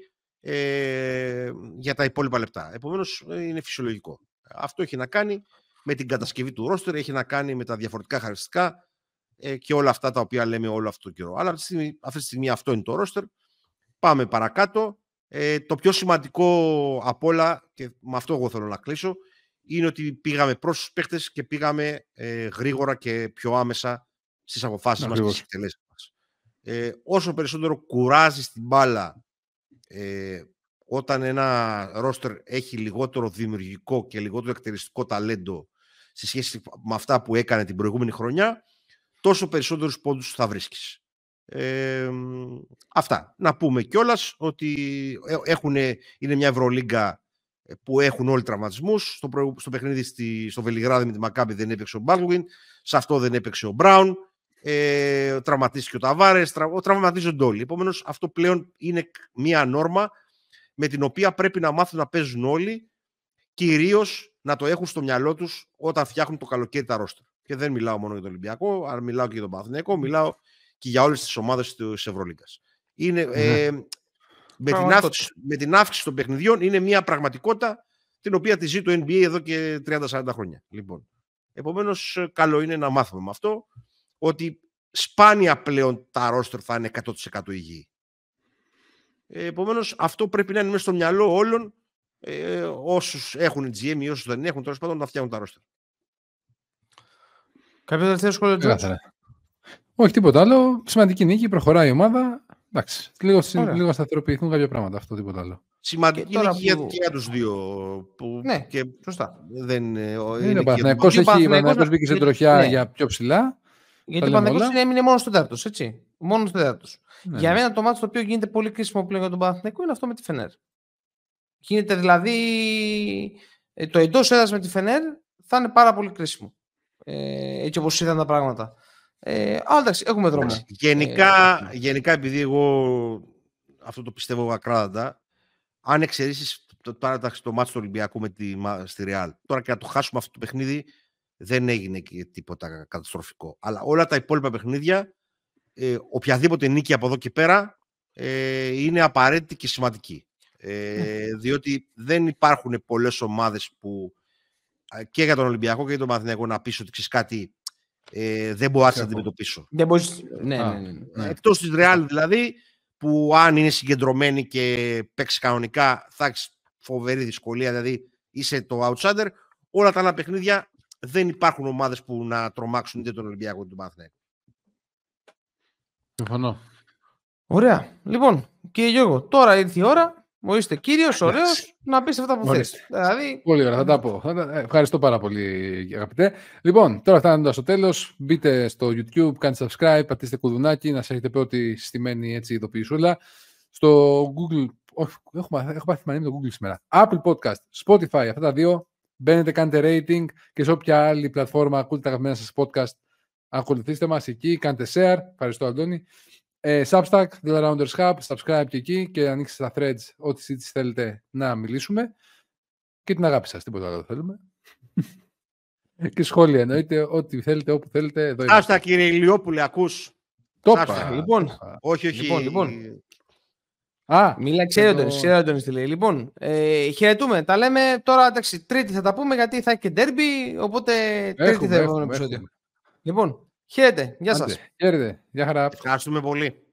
ε, για τα υπόλοιπα λεπτά. Επομένως είναι φυσιολογικό. Αυτό έχει να κάνει με την κατασκευή του roster, έχει να κάνει με τα διαφορετικά χαρακτηριστικά ε, και όλα αυτά τα οποία λέμε όλο αυτό το καιρό. Αλλά αυτή τη στιγμή, αυτή τη στιγμή αυτό είναι το roster. Πάμε παρακάτω. Ε, το πιο σημαντικό απ' όλα, και με αυτό εγώ θέλω να κλείσω, είναι ότι πήγαμε προς τους παίχτες και πήγαμε ε, γρήγορα και πιο άμεσα στις αποφάσεις μας και στις εκτελέσεις μας. Ε, όσο περισσότερο κουράζεις την μπάλα ε, όταν ένα ρόστερ έχει λιγότερο δημιουργικό και λιγότερο εκτελεστικό ταλέντο σε σχέση με αυτά που έκανε την προηγούμενη χρονιά, τόσο περισσότερους πόντους θα βρίσκεις. Ε, αυτά. Να πούμε κιόλας ότι έχουν, είναι μια Ευρωλίγκα που έχουν όλοι τραυματισμούς. Στο, προ, στο παιχνίδι στη, στο Βελιγράδι με τη Μακάμπι δεν έπαιξε ο Μπάλτουιν, σε αυτό δεν έπαιξε ο Μπράουν, ε, τραυματίστηκε ο Ταβάρες, τρα, τραυματίζονται όλοι. Επομένως αυτό πλέον είναι μια νόρμα με την οποία πρέπει να μάθουν να παίζουν όλοι, κυρίως να το έχουν στο μυαλό τους όταν φτιάχνουν το καλοκαίρι τα ρόστερ. Και δεν μιλάω μόνο για τον Ολυμπιακό, αλλά μιλάω και για τον Παναθηναϊκό, μιλάω και για όλες τις ομάδες της Ευρωλίγκας. Είναι, mm-hmm. ε, με, την αύξηση, με την αύξηση των παιχνιδιών είναι μια πραγματικότητα την οποία τη ζει το N B A εδώ και τριάντα σαράντα χρόνια. Λοιπόν, επομένως, καλό είναι να μάθουμε με αυτό ότι σπάνια πλέον τα ρόστερ θα είναι εκατό τοις εκατό υγιή. Ε, επομένως, αυτό πρέπει να είναι μέσα στο μυαλό όλων, ε, όσους έχουν τζι εμ ή όσους δεν έχουν, τέλος πάντων να φτιάχνουν τα ρόστερ.
Κάποιο τελευταίο σχόλιο, Τζόρτζ?
Όχι, τίποτα άλλο. Σημαντική νίκη, προχωράει η ομάδα. Εντάξει, λίγο, λίγο σταθεροποιηθούν κάποια πράγματα, αυτό, τίποτα άλλο.
Σημαντική νίκη που... για, και για τους δύο. Που
ναι,
και
σωστά.
Δεν είναι
ο Παναθηναϊκός μπήκε σε τροχιά ναι. για πιο ψηλά.
Γιατί ο Παναθηναϊκός έμεινε μόνο στον τέταρτος, έτσι. Μόνο στον τέταρτος. Ναι. Για μένα το μάτι το οποίο γίνεται πολύ κρίσιμο πλέον για τον Παναθηναϊκό είναι αυτό με τη Φενέρ. Γίνεται δηλαδή το εντός έδρας με τη Φενέρ θα είναι πάρα πολύ κρίσιμο. Ε, έτσι όπως είδαν τα πράγματα. Ε, αλλά εντάξει, έχουμε δρόμο.
Γενικά, ε, γενικά, επειδή εγώ αυτό το πιστεύω ακράδαντα, αν εξαιρέσεις το, το, το μάτσο του Ολυμπιακού με τη, στη Ρεάλ, τώρα και να το χάσουμε αυτό το παιχνίδι, δεν έγινε και τίποτα καταστροφικό. Αλλά όλα τα υπόλοιπα παιχνίδια, ε, οποιαδήποτε νίκη από εδώ και πέρα, ε, είναι απαραίτητη και σημαντική. Ε, mm. Διότι δεν υπάρχουν πολλές ομάδες που και για τον Ολυμπιακό και για τον Παναθηναϊκό να πεις ότι ξέρεις κάτι, ε, δεν μπορείς να την αντιμετωπίσω.
Δεν μπορείς... ναι, ναι, ναι, ναι.
Εκτός της Real δηλαδή, που αν είναι συγκεντρωμένη και παίξει κανονικά θα έχεις φοβερή δυσκολία, δηλαδή είσαι το outsider. Όλα τα άλλα παιχνίδια δεν υπάρχουν ομάδες που να τρομάξουν είτε τον Ολυμπιακό είτε τον Παναθηναϊκό.
Συμφωνώ.
Ωραία. Λοιπόν, κύριε Γιώργο, τώρα ήρθε η ώρα. Μου είστε κύριος, ωραίος, να πεις αυτά που θες. Δηλαδή...
Πολύ ωραία, θα τα πω. Ευχαριστώ πάρα πολύ, αγαπητέ. Λοιπόν, τώρα φτάνοντας στο τέλος, μπείτε στο YouTube, κάντε subscribe, πατήστε κουδουνάκι, να σας έχετε πει ότι συστημένη έτσι ειδοποιησούλα. Στο Google, όχι, έχω, έχω πάθει μανία με το Google σήμερα. Apple Podcast, Spotify, αυτά τα δύο. Μπαίνετε, κάντε rating και σε όποια άλλη πλατφόρμα ακούτε τα αγαπημένα σας podcast, ακολουθήστε μας εκεί, κάντε share. Ευχαριστώ, Αντώνη. Ε, Substack, The Rounders Hub, subscribe και εκεί και ανοίξτε τα threads ό,τι συζήτηση θέλετε να μιλήσουμε και την αγάπη σας, τίποτα άλλο θέλουμε. Και σχόλια εννοείται, ό,τι θέλετε, όπου θέλετε. Εδώ
Άστα κύριε Ηλιόπουλε, ακούς.
Τόπα.
Λοιπόν,
όχι, όχι.
Λοιπόν, λοιπόν.
Α,
Μίλα, ξέρει ο Αντώνης, ξέρει ο Αντώνης τι λέει. Λοιπόν, ε, χαιρετούμε. Τα λέμε τώρα, εντάξει, Τρίτη θα τα πούμε γιατί θα έχει και ντέρμπι, οπότε Τρίτη θα έχουμε επεισόδιο. Λοιπόν, χαίρετε. Γεια σας.
Χαίρετε. Γεια χαρά.
Ευχαριστούμε πολύ.